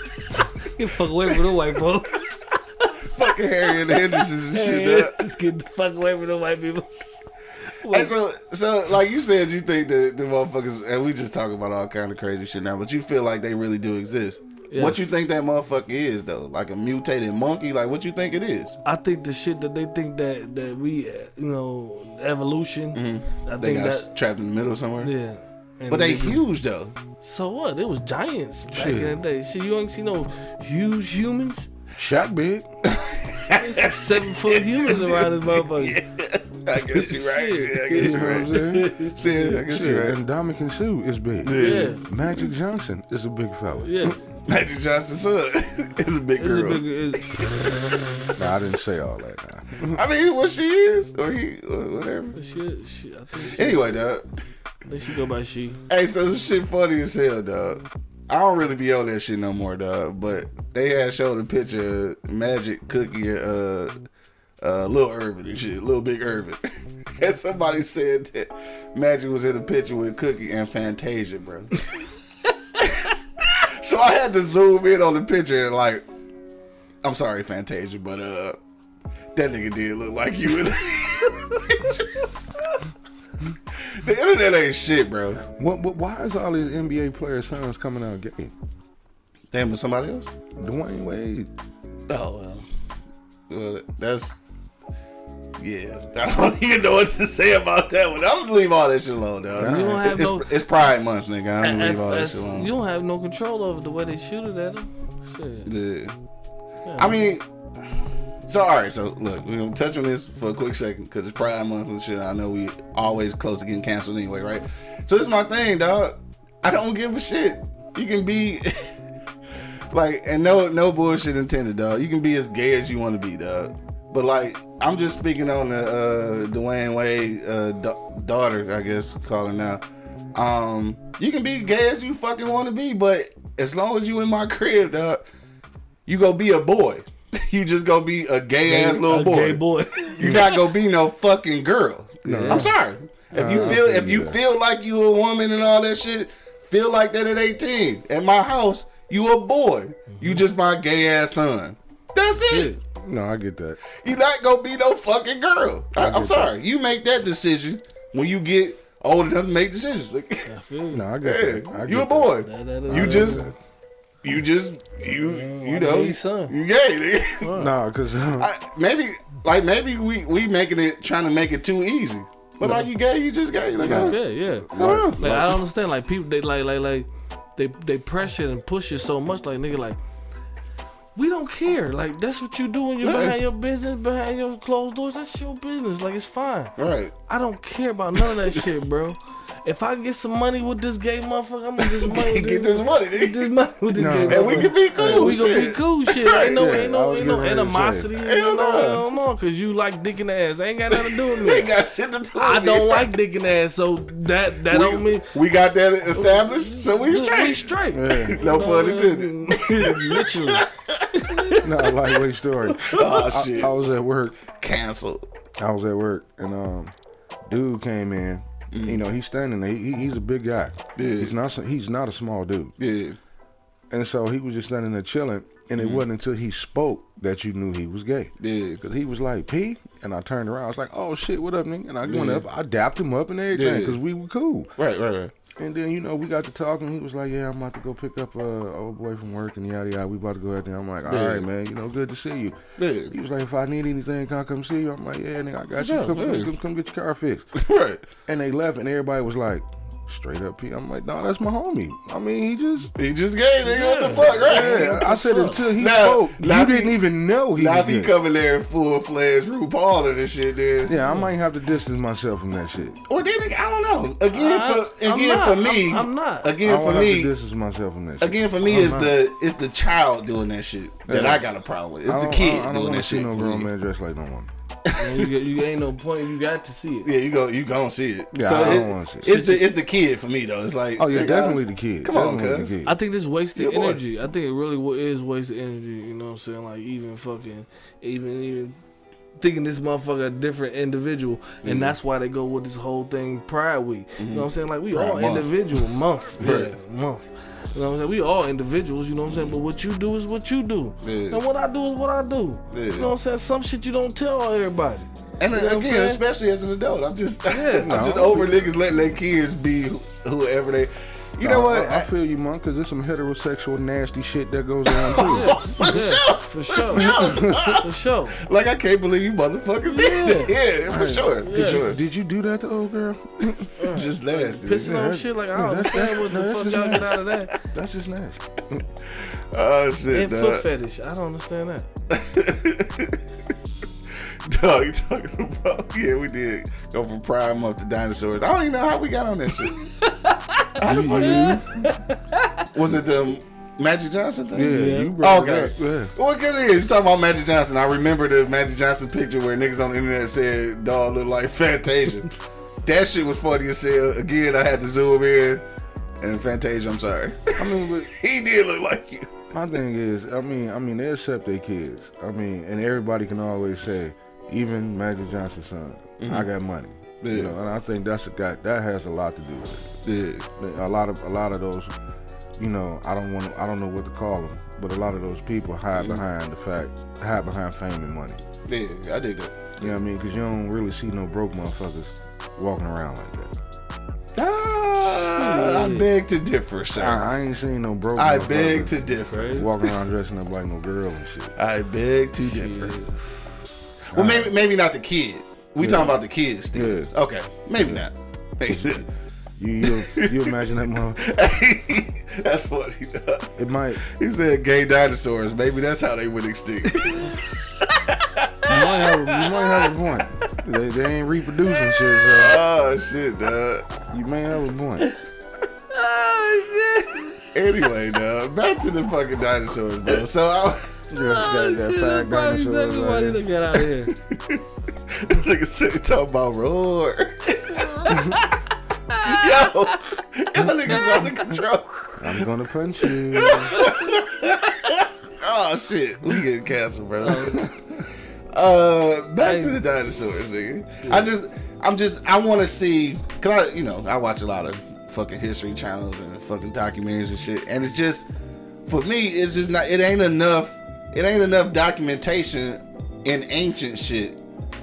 Get the fuck away from the white folks. fucking Harry and the Hendersons and shit. Hey, dog. just get the fuck away from the white people. Hey, so, so like you said, you think that the motherfuckers, and we just talking about all kind of crazy shit now, but you feel like they really do exist. Yes. What you think that motherfucker is though? Like a mutated monkey? Like what you think it is? I think the shit that they think that that we, uh, you know, evolution. Mm-hmm. I They think got that trapped in the middle somewhere. yeah. And But they niggas- huge though. So what? It was giants back Shit. in the day. Shit, you ain't see no huge humans. Shaq big. There's some seven foot humans around this motherfucker. I guess you right. Shit. Yeah, I guess You you know what I'm right. saying? Yeah, I guess Shit, you right. and Dominican Sue is big. Yeah, Magic Johnson is a big fella. yeah. Magic Johnson's son is a big It's a girl. big, it's, Nah, I didn't say all that. Now. I mean, what she is or he or whatever. shit, shit. I think she, Anyway, dog. I think she go by she. Hey, so this shit funny as hell, dog. I don't really be on that shit no more, dog. But they had showed a picture of Magic, Cookie, and uh, uh, Lil Irvin and shit, Lil Big Irvin. And somebody said that Magic was in a picture with Cookie and Fantasia, bro. So I had to zoom in on the picture and like, I'm sorry, Fantasia, but uh, that nigga did look like you in the picture. The internet ain't shit, bro. What, what, why is all these N B A players' sons coming out gay? Damn, with somebody else? Dwayne Wade. Oh, well. Well, that's... Yeah. I don't even know what to say about that one. I'm gonna leave all that shit alone, dog. You don't have it's, no- it's Pride Month, nigga. I'm gonna At- leave all that at- shit alone. you don't have no control over the way they shoot it at them. Shit. Yeah. I mean... So, all right. So, look, we're gonna touch on this for a quick second because it's Pride Month and shit. I know we always close to getting canceled anyway, right? So, this is my thing, dog. I don't give a shit. You can be... Like, and no no bullshit intended, dog. You can be as gay as you want to be, dog. But, like, I'm just speaking on the uh, Dwayne Wade uh, da- daughter, I guess, call her now. Um, you can be gay as you fucking want to be, but as long as you in my crib, dog, you go be a boy. You just go be a gay ass little A boy. gay boy. You're not gonna be no fucking girl. No. I'm sorry. If you Uh, feel I if feel you that. feel like you a woman and all that shit, feel like that at eighteen. At my house, you a boy. You just my gay ass son. That's it. No, I get that. You not gonna be no fucking girl. I, I'm get sorry. You make that decision when you get old enough to make decisions. Like, I feel you. No, I get yeah, that. I you a get boy. That- that is- You that just is- you just you you I'm know gay son. you gay. Nigga. No, because I, maybe like maybe we we making it trying to make it too easy. But like you gay, you just gay. Like, I, Yeah, yeah. I don't know. Like I don't understand. Like people, they like, like, like, they, they pressure and push it so much. Like nigga, like, we don't care. Like that's what you do when you're Yeah. behind your business, behind your closed doors. That's your business. Like it's fine. Right. I don't care about none of that shit, bro. If I get some money with this gay motherfucker, I'm gonna get some money. With Get this money, Get nigga. this money with this No. gay And And we motherfucker. can be cool. We gonna be shit. cool, shit. Ain't no, Yeah, ain't I no, was ain't no getting ready to animosity. say. Hell Hell no, no. hell no, cause you like dick in the ass. That ain't got nothing to do with We ain't me. got shit to do with I it. don't like dick in the ass, so that that don't mean We got that established, so we we straight. straight. Yeah. No pun intended. Literally. no, lightweight story. Oh I, shit. I was at work. Canceled. I was at work, and um, dude came in. You know, he's standing there. He, he's a big guy. Yeah. He's not. He's not a small dude. Yeah. And so he was just standing there chilling. And it wasn't until he spoke that you knew he was gay. Yeah. Because he was like, P? And I turned around. I was like, oh, shit, what up, nigga? And I went Yeah. up. I dapped him up and everything Yeah. because we were cool. Right, right, right. And then, you know, we got to talking. He was like, yeah, I'm about to go pick up a uh, old boy from work and yada, yada. We about to go out there. I'm like, all Yeah. right, man. You know, good to see you. Yeah. He was like, if I need anything, can I come see you? I'm like, yeah, nigga, I got For you. sure, Come, yeah. come, come get your car fixed. Right. And they left, and everybody was like, straight up P. I'm like, no, that's my homie. I mean, he just... He just gay, nigga. What the fuck, right? Yeah, I said until he Now- spoke, now you he- didn't even know he Now was if he gay. coming there in full fledged RuPaul and this shit, then Yeah, I might have to distance myself from that shit. or then again, I don't know. Again I- for I'm again not. for me, I'm- I'm not. I Again would for have me, to distance myself from that shit. again for me I'm is not. the it's the child doing that shit that Yeah. I got a problem with. It's I the don't- kid I don't, I don't doing wanna that see shit. no for grown me. man dressed like no woman. Man, you, you ain't no point. You got to see it. Yeah, you go you gonna see it. Yeah, so I don't it- wanna see it. It's the it's the kid for me though. It's like Oh yeah, nigga, definitely the kid. Come on, Definitely cuz. the kid. I think this wasted Yeah, boy. energy. I think it really wa- is wasted energy. You know what I'm saying? Like even fucking, even even thinking this motherfucker a different individual, and Mhm. that's why they go with this whole thing Pride Week. You know what I'm saying? Like we Pride all month. individual month, yeah, Right. month. You know what I'm saying? We all individuals. You know what I'm saying? But what you do is what you do, Yeah. and what I do is what I do. Yeah. You know what I'm saying? Some shit you don't tell everybody. And You know what I'm again, saying? especially as an adult, I'm just Yeah, I'm no. just over niggas letting their kids be wh- whoever they. You know what? I, I feel you, man, because there's some heterosexual nasty shit that goes on too. Yeah, For yeah, sure. for sure, for sure. Like, I can't believe you motherfuckers did that. Yeah, for sure. For Yeah. sure. Did you do that to old girl? Just nasty. Pissing Yeah, on that- shit like I yeah, don't that's- understand what the that's fuck just y'all nasty. get out of that. That's just nasty. Oh, shit, And dog. foot fetish. I don't understand that. Dog, you talking about? Yeah, we did go from Pride Month to dinosaurs. I don't even know how we got on that shit. How the fuck? Was it the Magic Johnson thing? Yeah, Yeah. you brought Okay. it up. Yeah. Well, because it is. You talking about Magic Johnson. I remember the Magic Johnson picture where niggas on the internet said dog looked like Fantasia. That shit was funny as hell. Again, I had to zoom in. And Fantasia, I'm sorry. I mean, but He did look like you. my thing is, I mean, I mean, they accept their kids. I mean, and everybody can always say, even Magic Johnson's son, I got money. Yeah. You know, and I think that's a guy that has a lot to do with it. Yeah. A lot of a lot of those, you know, I don't want to, I don't know what to call them, but a lot of those people hide behind the fact, hide behind fame and money. Yeah, I did that. You know what I mean? Because you don't really see no broke motherfuckers walking around like that. Ah, I beg to differ, sir. I, I ain't seen no broke. I motherfuckers beg to differ. walking around dressing up like no girl and shit. I beg to differ. Well, maybe maybe not the kid. We Yeah. talking about the kids still. Yeah. Okay, maybe not. Maybe. You you, you imagine that motherfucker? That's funny. Dog. It might. He said gay dinosaurs. Maybe that's how they went extinct. You might have, you might have a point. They, they ain't reproducing shit, so Oh shit, dog. you may have a point. Oh shit. Anyway, dog. Back to the fucking dinosaurs, bro. So I. You got that fat Probably dinosaur. exactly why Like, they get out of here. Nigga said talking about roar. Yo, y'all niggas under control. I'm gonna punch you. Oh shit, we getting canceled, bro. uh, back to the dinosaurs, nigga. I just, I'm just, I want to see, cause I, you know, I watch a lot of fucking history channels and fucking documentaries and shit, and it's just, for me, it's just not, it ain't enough, it ain't enough documentation in ancient shit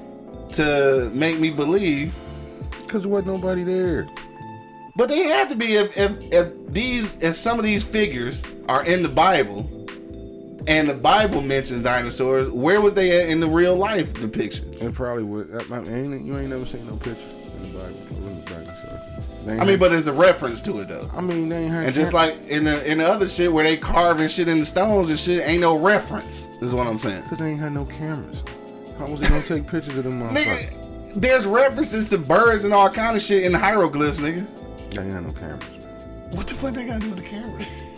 to make me believe. Cause there wasn't nobody there. But they had to be if, if if these if some of these figures are in the Bible, and the Bible mentions dinosaurs. Where was they at in the real life depiction? It probably would. I mean, ain't, you ain't never seen no picture in the Bible with the dinosaur. They ain't I mean, had- but there's a reference to it though. I mean, they ain't had And just cam- like in the in the other shit where they carving shit in the stones and shit, ain't no reference. Is what I'm saying. Cause they ain't had no cameras. How was he gonna take pictures of them motherfuckers? Nigga, there's references to birds and all kind of shit in hieroglyphs, nigga. They ain't had no cameras. What the fuck they got to do with the camera?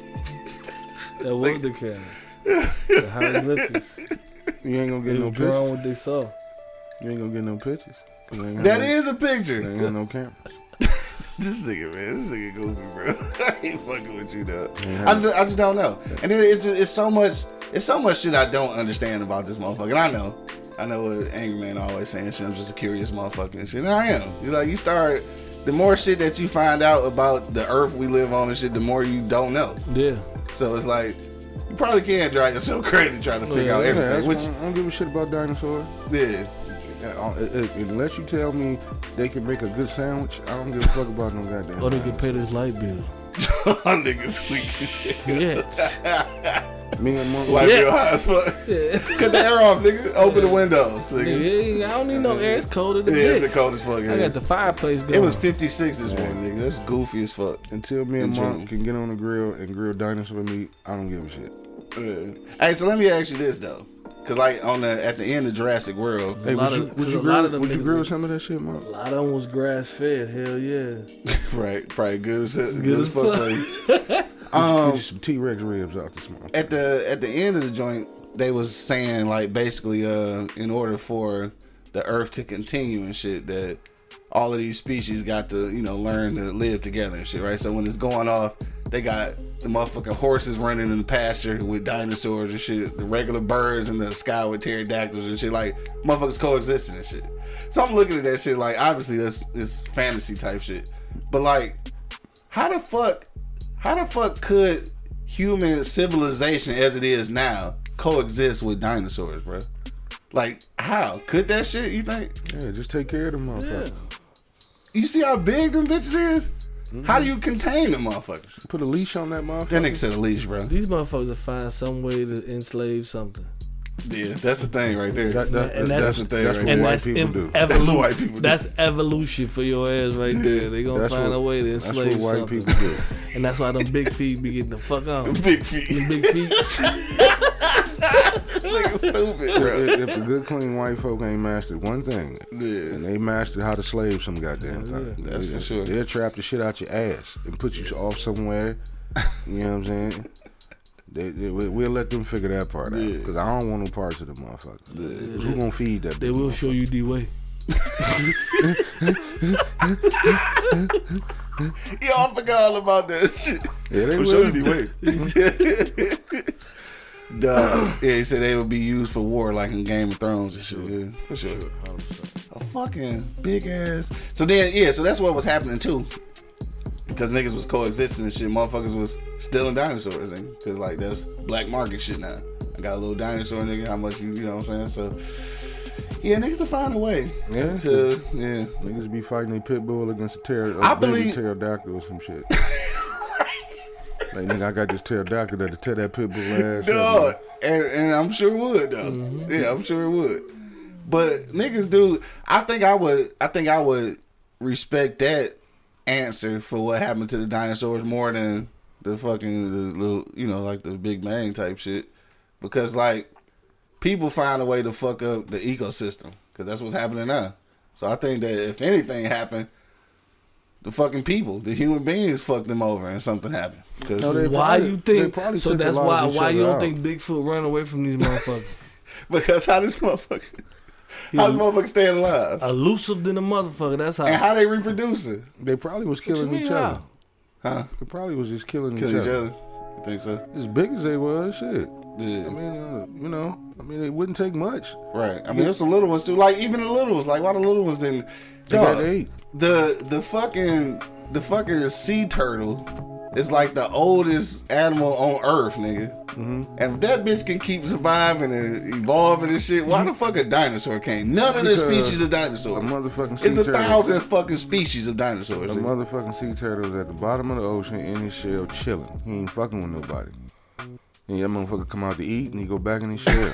That was the camera. The hieroglyphics. You ain't gonna They get no was pictures. drawing what they saw. You ain't gonna get no pictures. 'Cause they ain't had That no, is a They picture. ain't had no cameras. This nigga, man, this nigga goofy, bro. I ain't fucking with you, though. Yeah. I just, I just don't know. And then it's, just, it's so much, it's so much shit I don't understand about this motherfucker. And I know, I know what Angry Man always saying. Shit, I'm just a curious motherfucker and shit. And I am. You like, you start, the more shit that you find out about the earth we live on and shit, the more you don't know. Yeah. So it's like, you probably can't drive yourself crazy trying to figure Yeah, out yeah, Yeah, everything. that's Which, why I don't give a shit about dinosaurs. yeah. Uh, uh, uh, Unless you tell me they can make a good sandwich, I don't give a fuck about no goddamn. Or they sandwich. could pay this light bill. Niggas weak as shit. Yes. Me and Monk. Light Yeah. bill high as fuck. Yeah. Cut the air off, nigga. Open the windows, nigga. Yeah, I don't need no air. It's cold as a Yeah, it's the bitch. coldest fuck. I Yeah. got the fireplace going. It was fifty-six this morning, nigga. That's goofy as fuck. Until me In and June. Monk can get on the grill and grill dinosaur meat, I don't give a shit. Yeah. Hey, so let me ask you this though, because like on the at the end of Jurassic World, Hey, lot would you, of- would 'cause you a grill, lot of them would you niggas grill was- some of that shit, Monk? A lot of them was grass fed. Hell yeah. right? Probably good as good, Good as as fuck. fuck. buddy. Um, um, some T-Rex ribs out this month. at the at the end of the joint, they was saying like basically, uh, in order for the Earth to continue and shit, that all of these species got to you know learn to live together and shit, right? So when it's going off, they got the motherfucking horses running in the pasture with dinosaurs and shit, the regular birds in the sky with pterodactyls and shit, like motherfuckers coexisting and shit. So I'm looking at that shit like obviously that's this fantasy type shit, but like how the fuck, how the fuck could human civilization as it is now coexist with dinosaurs, bro? Like how could that shit? You think? Yeah, just take care of them motherfuckers. Yeah. You see how big them bitches is? Mm-hmm. How do you contain the motherfuckers? Put a leash on that motherfucker. That nigga said a leash, bro. These motherfuckers will find some way to enslave something. Yeah, that's the thing right there. That, that, And that's, that's- the thing that's right what there. And white that's people ev- do. evolu- That's what white people do. That's evolution for your ass right there. They gonna That's find what- a way to That's enslave what white something. people do. And that's why them big feet be getting the fuck on. Big feet. Them big feet. This nigga stupid, bro. if, if the good, clean white folk ain't mastered one thing, Yeah. and they mastered how to slave some goddamn thing, That's they, for sure. They'll trap the shit out your ass and put you off somewhere. You know what I'm saying? They, they, we- we'll let them figure that part out. Yeah. Because I don't want no parts of the motherfucker. Because who gonna feed that? They big will show you the way. Yo, I forgot all about that shit. Yeah, they For will. sure, anyway. Duh. Yeah, he said they would be used for war, like in Game of Thrones and shit. Yeah, for sure. A fucking big ass. So then, yeah, so that's what was happening too. Because niggas was coexisting and shit. Motherfuckers was stealing dinosaurs. Because, like, that's black market shit now. I got a little dinosaur, nigga. How much you, you know what I'm saying? So, yeah, niggas will find a way. Yeah. To, yeah. Niggas be fighting a pit bull against a pter- I a baby believe- pterodactyl or some shit. Like, nigga, I got this pterodactyl that'll tear that pit bull ass Dog. up. And, and I'm sure it would, though. Mm-hmm. Yeah, I'm sure it would. But niggas do, I think I would, I think I would respect that answer for what happened to the dinosaurs more than the fucking the little, you know, like the Big Bang type shit, because like people find a way to fuck up the ecosystem, because that's what's happening now. So I think that if anything happened, the fucking people, the human beings, fucked them over and something happened. Cause No, they Why probably- you they think? probably So took a that's lot why. of each Why you other don't out. think Bigfoot run away from these motherfuckers? because how this motherfucker, how this motherfucker staying alive, Elusive than a motherfucker. That's how. and how they reproducing, They probably was What you killing mean each how? other. huh? They probably was just killing, Kill each, each other. other. You think so? As big as they was, shit. Yeah. I mean, uh, you know, I mean, it wouldn't take much. Right. I mean, there's some little ones too. Like even the little ones. Like why the little ones didn't? They got Dog, eight. the the fucking the fucking sea turtle is like the oldest animal on Earth, nigga. Mm-hmm. And if that bitch can keep surviving and evolving and shit, why the fuck a dinosaur can't? None of the Because species of A dinosaurs. motherfucking sea It's a turtle. thousand fucking species of dinosaurs. A nigga. motherfucking sea turtle is at the bottom of the ocean in his shell chilling. He ain't fucking with nobody. And that motherfucker come out to eat and he go back in his shell.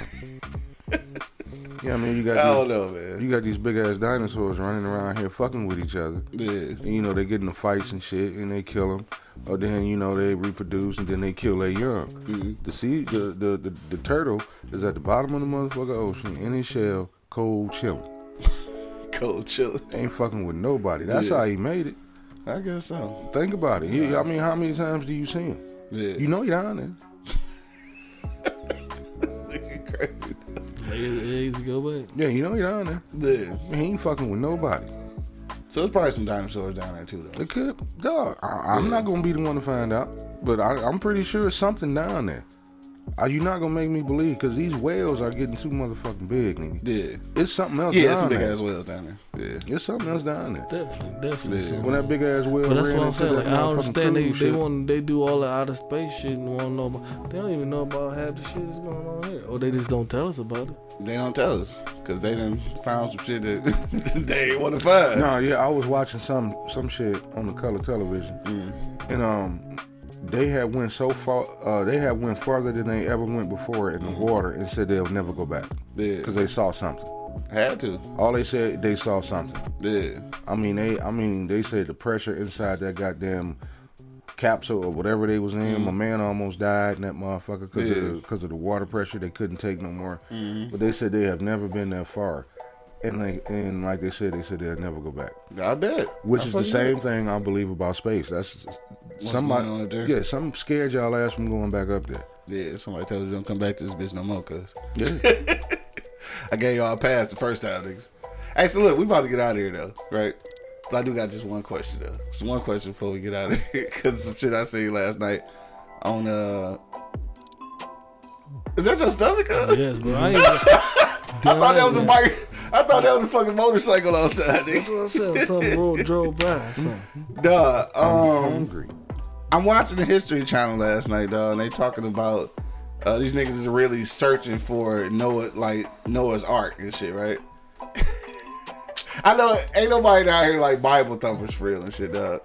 Yeah, I mean, you got I don't these, know, man. you got these big ass dinosaurs running around here fucking with each other. Yeah. And, you know, they get into fights and shit, and they kill them. Or then, you know, they reproduce, and then they kill their young. Mm-hmm. The sea, the, the, the, the turtle is at the bottom of the motherfucking ocean, in his shell, cold chilling. Cold chilling. Ain't fucking with nobody. That's Yeah. how he made it. I guess so. Think about it. He, I mean, how many times do you see him? Yeah. You know he down there. Nigga crazy. Eggs go back. Yeah, you know he down there. Yeah. He ain't fucking with nobody. So there's probably some dinosaurs down there too, though. It could, dog. I, I'm not gonna be the one to find out, but I, I'm pretty sure it's something down there. Are you not gonna make me believe? Because these whales are getting too motherfucking big, nigga. Yeah. It's something else Yeah, down it's some big there. ass whales down there. Yeah. It's something else down there. Definitely, definitely. Yeah. something. When that big ass whale But that's ran what I'm into saying. that Like I don't motherfucking understand. They cruise they ship, want they do all the outer space shit and want to know about. They don't even know about half the shit that's going on here, or they just don't tell us about it. They don't tell us because they done found some shit that they ain't want to find. No, yeah, I was watching some some shit on the color television, Mm. and um, they had went so far. Uh, they had went farther than they ever went before in the water, and said they'll never go back Yeah. because they saw something. Had to. All they said they saw something. Yeah. I mean, they. I mean, they said the pressure inside that goddamn capsule or whatever they was in. My man almost died in that motherfucker because Yeah. of the, because of the water pressure. They couldn't take no more. But they said they have never been that far, and like and like they said, they said they'll never go back. I bet. Which I is the fucking same bet. thing I believe about space. That's What's somebody. going on up there? Yeah, something scared y'all ass from going back up there. Yeah, somebody tells you don't come back to this bitch no more, cuz. Yeah. I gave y'all a pass the first time, niggas. Hey, so look, we about to get out of here, though, right? But I do got just one question, though. Just one question before we get out of here, because some shit I seen last night on, uh... Is that your stomach, cuz? Yes, bro. I, ain't even, I thought that was a bike. bike. I thought that was a fucking motorcycle outside, That's nigga. what I said. Something road drove by. Something. Duh, I'm um... hungry. I'm watching the History Channel last night, dog, and they talking about uh, these niggas is really searching for Noah, like Noah's Ark and shit, right? I know ain't nobody out here like Bible thumpers for real and shit, dog.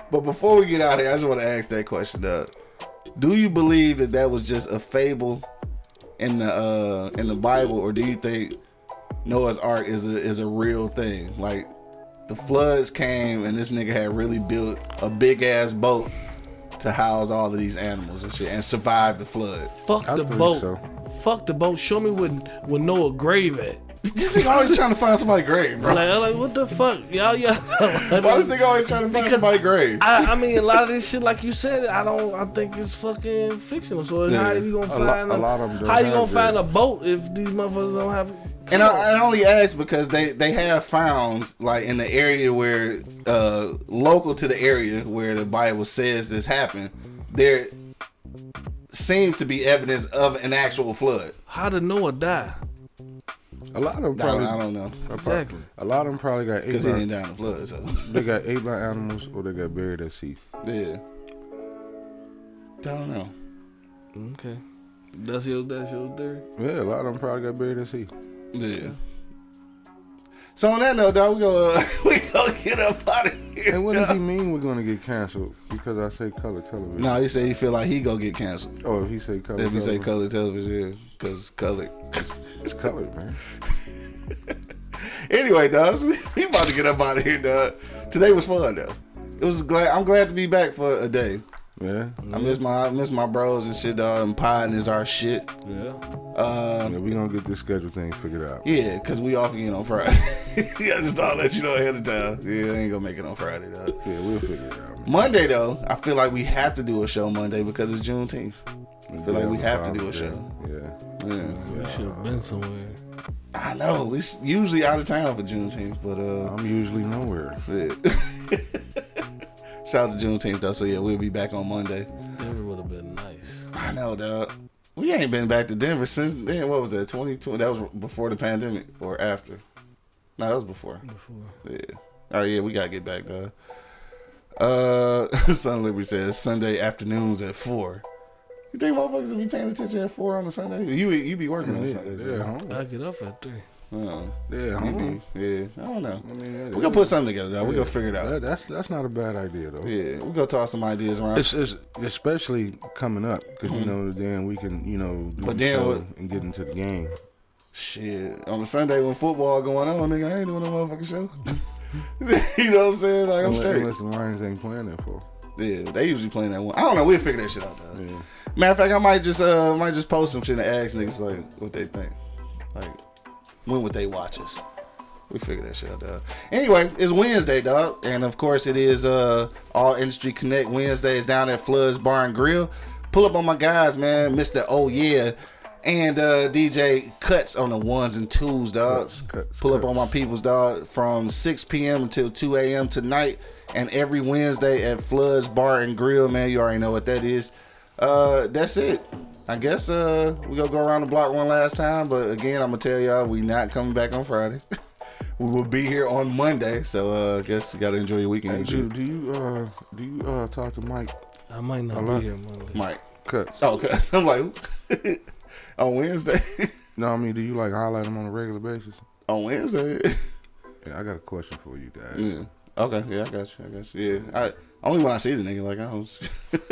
But before we get out of here, I just want to ask that question, uh, do you believe that that was just a fable in the uh, in the Bible, or do you think Noah's Ark is a, is a real thing? Like, the floods came and this nigga had really built a big ass boat to house all of these animals and shit and survive the flood. Fuck I the think boat. so. Fuck the boat. Show me where, where Noah grave at. This nigga always trying to find somebody's grave, bro. Like, I'm like, what the fuck? Y'all, y'all. Why this nigga always trying to find Because somebody's grave? I, I mean, a lot of this shit, like you said, I don't. I think it's fucking fictional. So Yeah. how you gonna A lo- find a lot of them don't how you have gonna that. find a boat if these motherfuckers don't have? And I, I only ask because they, they have found, like, in the area where, uh, local to the area where the Bible says this happened, there seems to be evidence of an actual flood. How did Noah die? A lot of them I don't, probably. I don't know. Exactly. A lot of them probably got ate Because he by, didn't die in the flood, so. they got ate by animals or they got buried at sea. Yeah. Don't know. Okay, that's your that's your theory. Yeah, a lot of them probably got buried at sea. Yeah. So on that note, dog, we go uh, we go get up out of here. And what does he mean we're gonna get canceled? Because I say color television. No, he said he feel like he go get canceled. Oh, if he say color If he say television, color television, yeah, because color. it's colored, man. Anyway, dogs, we, we about to get up out of here, dog. Today was fun though. It was glad. I'm glad to be back for a day. Yeah. I miss my I miss my bros and shit, dog. And pie is our shit. Yeah. Uh, Yeah, we gonna get this schedule thing figured out. yeah, cause we off again on Friday. Yeah, I just thought I'd let you know ahead of time. Yeah, I ain't gonna make it on Friday, dog. Yeah, we'll figure it out. Monday though, I feel like we have to do a show Monday because it's Juneteenth. I feel like we have to do a show. Yeah. Yeah. We should have been somewhere. I know. We s- usually out of town for Juneteenth, but uh, I'm usually nowhere. yeah. Shout out to Juneteenth though. So yeah, we'll be back on Monday. Denver would have been nice. I know, dog. We ain't been back to Denver since then. What was that? twenty twenty? That was before the pandemic or after? No, that was before. Before. Yeah. All right, yeah, we gotta get back, dog. Uh, Son Liberty says Sunday afternoons at four. You think motherfuckers will be paying attention at four on a Sunday? You you be working on Yeah, Sundays? yeah, right? home. I get up at three. Oh, Yeah, you home. be, yeah. I don't know. I mean, that- We gonna put something together, dog. We gonna figure it out. That, that's that's not a bad idea though. Yeah, we gonna toss some ideas around. It's, it's especially coming up because you know then we can you know do Mm-hmm. But the then show what- and get into the game. Shit, on a Sunday when football going on, nigga, I ain't doing no motherfucking show. You know what I'm saying? Like, I'm Unless, straight. unless the Lions ain't playing that for. Yeah, they usually playing that one. I don't know. We'll figure that shit out, though. Yeah. Matter of fact, I might just uh might just post some shit and ask niggas like what they think. Like, when would they watch us? We figure that shit out, dog. Anyway, it's Wednesday, dog, and of course it is uh All Industry Connect Wednesdays down at Floods Bar and Grill. Pull up on my guys, man, Mister Oh Yeah, and uh D J Cuts on the ones and twos, dog. Cuts, cuts, Pull up cuts. on my peoples, dog, from six p.m. until two a.m. tonight, and every Wednesday at Floods Bar and Grill, man. You already know what that is. Uh, that's it. I guess uh we gonna go around the block one last time, but again, I'm gonna tell y'all we not coming back on Friday. We will be here on Monday, so uh, I guess you gotta enjoy your weekend. Hey, and do, shit. do you uh do you uh talk to Mike I might not Hello? be here Monday. Mike. Cuts? Oh, okay. I'm like on Wednesday. No, I mean, do you like highlight him on a regular basis? on Wednesday. Yeah, I got a question for you, guys. Yeah. Okay. Yeah, I got you. I got you. Yeah. I only when I see the nigga, like I was.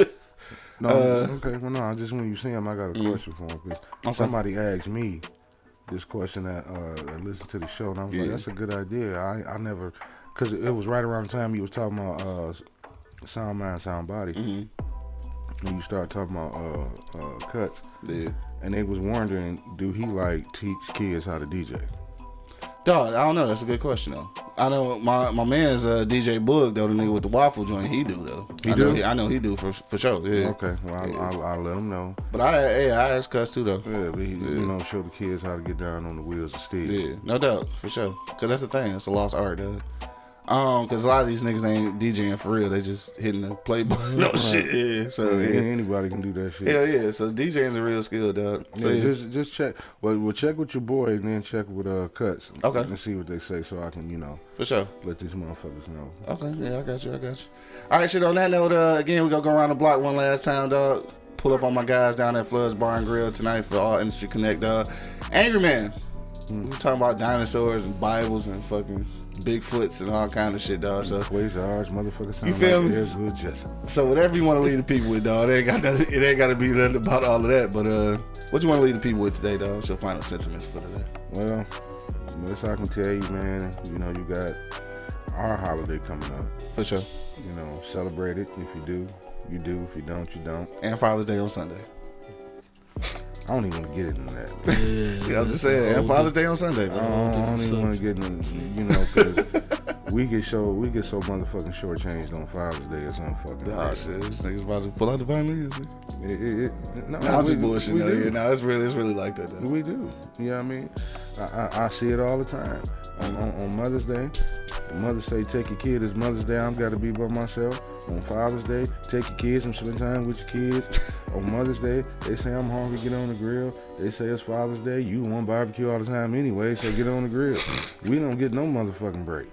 No, Uh, okay, well, no, just when you see him, I got a mm. question for him. Cause Okay. somebody asked me this question that uh, that listened to the show, and I was like, Yeah. that's a good idea. I, I never, because it was right around the time you was talking about uh, sound mind, sound body, Mm-hmm. when you start talking about uh, uh, cuts, Yeah. and they was wondering, do he like teach kids how to D J? Dog, I don't know. That's a good question though. I know my my man's uh, D J Boog though, the nigga with the waffle joint. He do though. He I know do? He, I know he do for for sure. Yeah. Okay, well, I, Yeah. I'll, I'll let him know. But I hey, I ask Cuss too though. Yeah, but he, Yeah. you know, show the kids how to get down on the wheels of steel. Yeah, no doubt, for sure. Cause that's the thing. It's a lost art, dude. Um, cause a lot of these niggas ain't DJing for real. They just hitting the play button. No shit. Yeah. So Yeah, yeah. anybody can do that shit. Hell yeah. So DJing's a real skill, dog. So yeah, yeah. just just check. Well, we'll check with your boy and then check with uh Cuts. Okay. And see what they say, so I can you know For sure. let these motherfuckers know. Okay. Yeah, I got you. I got you. All right, shit. On that note, uh, again, we gonna go around the block one last time, dog. Pull up on my guys down at Floods Bar and Grill tonight for All Industry Connect, dog. Angry Man. We were talking about dinosaurs and Bibles and fucking Bigfoots and all kind of shit, dog. So Quasars, motherfuckers. Sound You feel like me? Air Good Justin. So whatever you want to leave the people with, dog, it ain't got nothing, it ain't got to be nothing about all of that. But uh, what you want to leave the people with today, dog? What's your final sentiments for today? Well, best I can tell you, man. You know, you got our holiday coming up. For sure. You know, celebrate it. If you do, you do. If you don't, you don't. And Father's Day on Sunday. I don't even want to get into that. Yeah, Yeah, I'm just saying. And Father's Day on Sunday, I bro. don't, I don't even want to get into, you know, because we get so we get so motherfucking shortchanged on Father's Day or something fucking. Oh day. shit, this nigga's about to pull out the violins. It, it, it, no, Nah, I'm we, just bullshitting we though. do. Yeah, no, it's really, it's really like that. Though. We do. You know what I mean? I, I, I see it all the time. On, on, on Mother's Day, Mother's Day, take your kid. It's Mother's Day, I've got to be by myself. On Father's Day, take your kids and spend time with your kids. On Mother's Day, they say I'm hungry, get on the grill. They say it's Father's Day, you want barbecue all the time anyway, so get on the grill. We don't get no motherfucking break.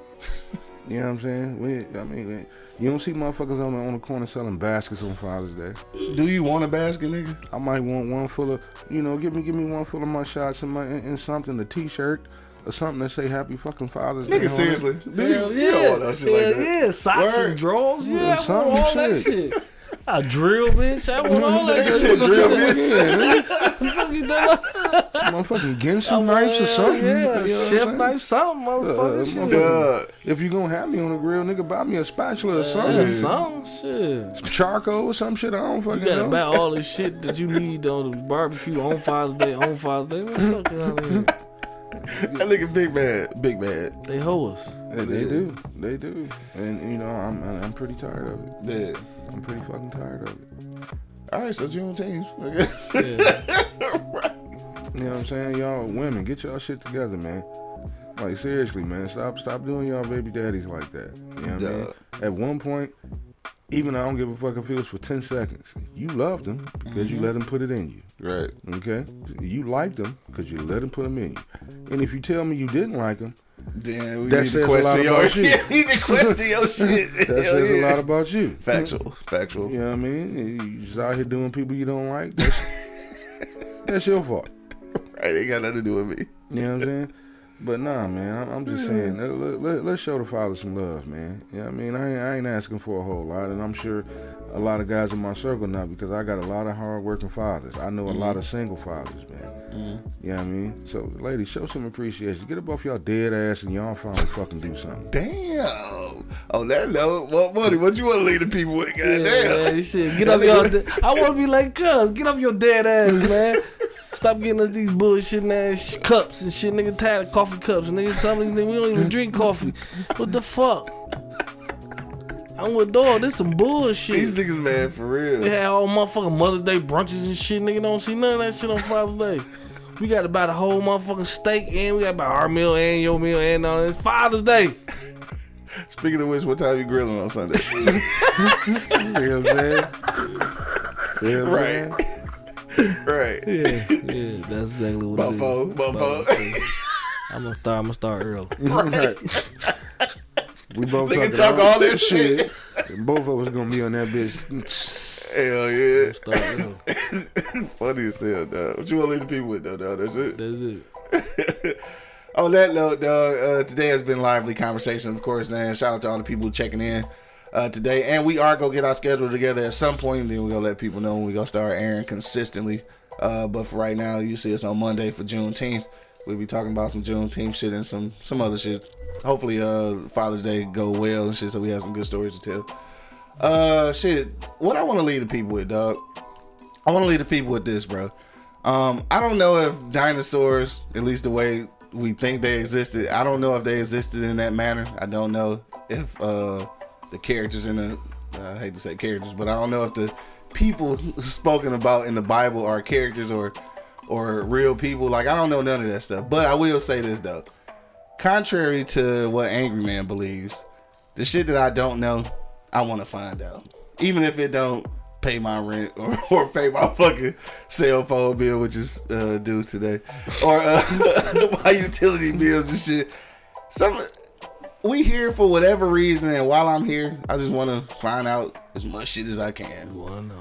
You know what I'm saying? We, I mean, you don't see motherfuckers on the, on the corner selling baskets on Father's Day. Do you want a basket, nigga? I might want one full of, you know, give me give me one full of my shots and my and, and something, a T-shirt or something that say Happy fucking Father's Day. Nigga, on seriously? it. Do you, Hell you yeah. don't want no shit like Hell that. yeah. Socks Word. and drawers. Yeah, I want Something all that shit. shit. I drill, bitch. I want all that shit. Drill, Yeah, Fuck you done? some motherfucking Ginsu knives or something. Yeah, You know what I'm chef saying? knife, something, motherfucker. Uh, shit. motherfucker. Uh, If you gonna have me on the grill, nigga, buy me a spatula or Yeah, something. something, shit. Some charcoal or some shit. I don't You fucking gotta know. buy all the shit that you need on the barbecue on Father's Day, on Father's Day. What the fuck is out here? that nigga big bad, big bad. They hoe us. Yeah, they do, they do, and you know I'm I'm pretty tired of it. Yeah. I'm pretty fucking tired of it. All right, so Juneteenth. I guess. Yeah. You know what I'm saying? Y'all women, get y'all shit together, man. Like seriously, man, stop stop doing y'all baby daddies like that. You know what I mean? At one point, even I don't give a fuck if it was for ten seconds. You loved them because you let them put it in you. Right. Okay? You liked them because you let them put them in you. And if you tell me you didn't like them, Then we That need says to a lot question your about you. Yeah, we need to question your shit. that Hell says yeah. a lot about you. Factual. Factual. You know what I mean? You just out here doing people you don't like. That's, that's your fault. Right, ain't got nothing to do with me. You know what I'm saying? But nah, man, I'm, I'm just saying, let, let, let, let's show the father some love, man. You know what I mean? I ain't, I ain't asking for a whole lot, and I'm sure a lot of guys in my circle now, because I got a lot of hard-working fathers. I know a lot of single fathers, man. Mm-hmm. You know what I mean? So, ladies, show some appreciation. Get up off y'all dead ass and y'all finally fucking do something. Damn. On that note, what money? What you want to leave the people with? Yeah, Goddamn. man, shit. Get off your. De- I want to be like, cuz, get off your dead ass, man. Stop getting us these bullshit ass cups and shit, nigga. Tired of coffee cups, nigga. Some of these niggas, we don't even drink coffee. What the fuck? I'm with dog. This some bullshit. These niggas mad for We real. had all motherfucking Mother's Day brunches and shit. Nigga don't see none of that shit on Father's Day. We got to buy the whole motherfucking steak and we got to buy our meal and your meal and all this. Father's Day. Speaking of which, what time you grilling on Sunday? You know what I'm saying? You know what I'm saying? Right. Right. Yeah, yeah, that's exactly what About it four, is. about four. I'm gonna start. I'm gonna start early. Right. We both Nigga talking talk all this shit. And both of us gonna be on that bitch. Hell yeah. Start early. Funny as hell, dog. What you want to leave the people with, though, dog? That's it. That's it. On that note, dog, uh, today has been lively conversation, of course, man. Shout out to all the people checking in uh, today. And we are going to get our schedule together at some point, and then we're going to let people know when we're going to start airing consistently. Uh, but for right now, you see us on Monday for Juneteenth. We'll be talking about some Juneteenth shit and some, some other shit. Hopefully, uh, Father's Day go well and shit, so we have some good stories to tell. Uh, shit, what I want to leave the people with, dog, I want to leave the people with this, bro. Um, I don't know if dinosaurs, at least the way we think they existed, I don't know if they existed in that manner. I don't know if uh, the characters in the, uh, I hate to say characters, but I don't know if the people spoken about in the Bible are characters or or real people. Like, I don't know none of that stuff. But I will say this, though. Contrary to what Angry Man believes, the shit that I don't know, I want to find out. Even if it don't pay my rent or, or pay my fucking cell phone bill, which is uh, due today, or uh, my utility bills and shit. Some we here for whatever reason, and while I'm here, I just want to find out as much shit as I can. You wanna know?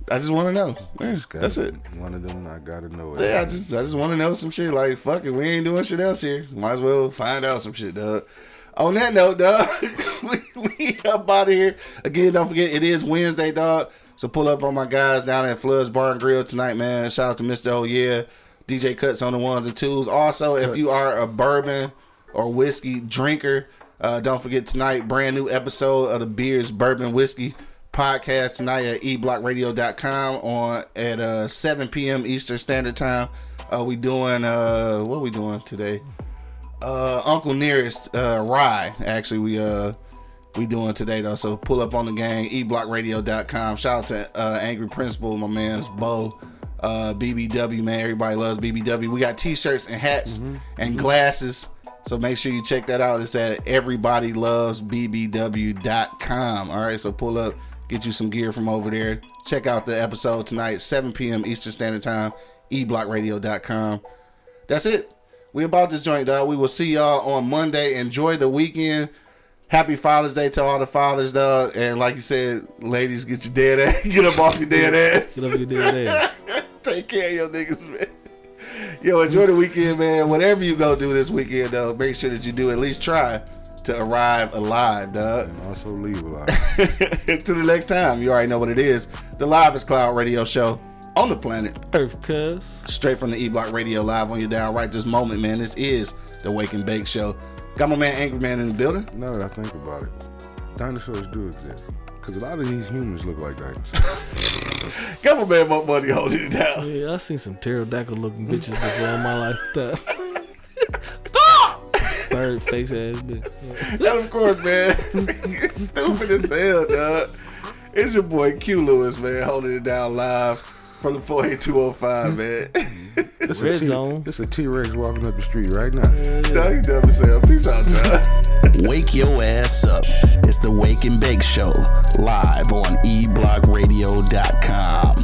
I just want to know. Man, Just gotta- that's it. One of them, I gotta know it. Yeah, I just I just want to know some shit. Like, fuck it, we ain't doing shit else here. Might as well find out some shit, dog. On that note, dog, we, we up out of here. Again, don't forget, it is Wednesday, dog. So pull up on my guys down at Floods Bar and Grill tonight, man. Shout out to Mister Oh Yeah. D J Cuts on the ones and twos. Also, if you are a bourbon or whiskey drinker, uh, don't forget tonight, brand new episode of the Beers, Bourbon, Whiskey podcast tonight at e block radio dot com on at uh, seven p.m. Eastern Standard Time. Uh, we doing, uh, what are we doing today? Uh, Uncle Nearest uh, Rye. Actually, we uh we doing today though. So pull up on the gang, e block radio dot com. Shout out to uh, Angry Principal, my man's Bo. Uh, B B W, man. Everybody loves B B W. We got t-shirts and hats mm-hmm. and glasses. So make sure you check that out. It's at everybody loves b b w dot com. All right, so pull up, get you some gear from over there. Check out the episode tonight, seven p.m. Eastern Standard Time, e block radio dot com. That's it. We about this joint, dog. We will see y'all on Monday. Enjoy the weekend. Happy Father's Day to all the fathers, dog. And like you said, ladies, get your dead ass. Get up off your dead ass. Get up your dead ass. Take care of your niggas, man. Yo, enjoy the weekend, man. Whatever you go do this weekend, though, make sure that you do at least try to arrive alive, dog. And also leave alive. Till the next time, you already know what it is. The Live is Cloud radio show on the planet Earth, cuz. straight from the E-Block Radio live on your dial right this moment, man. This is the Wake and Bake Show. Got my man Angry Man in the building. Now that I think about it, dinosaurs do exist. Because a lot of these humans look like dinosaurs. Got my man Monk Money holding it down. Yeah, I seen some pterodactyl looking bitches before in my lifetime. Bird face ass bitch. And of course, man, stupid as hell, dog. It's your boy Q Lewis, man, holding it down live from the four eight two oh five, man. This Red a T- zone. This a T-Rex walking up the street right now. Dog, you never say peace out, y'all. Wake your ass up. It's the Wake and Bake Show, live on e block radio dot com.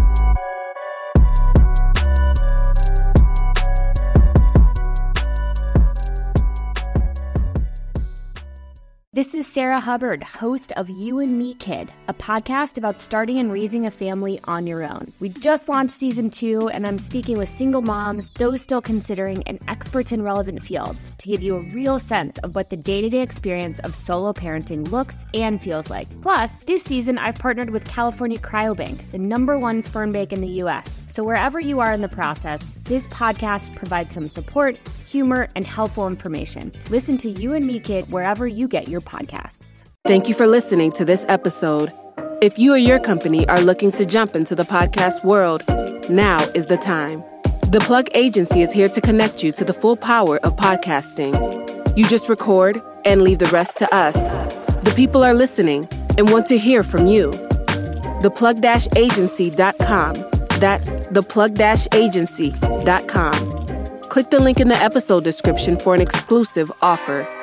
This is Sarah Hubbard, host of You and Me Kid, a podcast about starting and raising a family on your own. We just launched season two, and I'm speaking with single moms, those still considering, and experts in relevant fields to give you a real sense of what the day-to-day experience of solo parenting looks and feels like. Plus, this season, I've partnered with California Cryobank, the number one sperm bank in the U S. So wherever you are in the process, this podcast provides some support, humor, and helpful information. Listen to You and Me Kid wherever you get your podcasts. Thank you for listening to this episode. If you or your company are looking to jump into the podcast world, now is the time. The Plug Agency is here to connect you to the full power of podcasting. You just record and leave the rest to us. The people are listening and want to hear from you. the plug dash agency dot com. That's the plug dash agency dot com. Click the link in the episode description for an exclusive offer.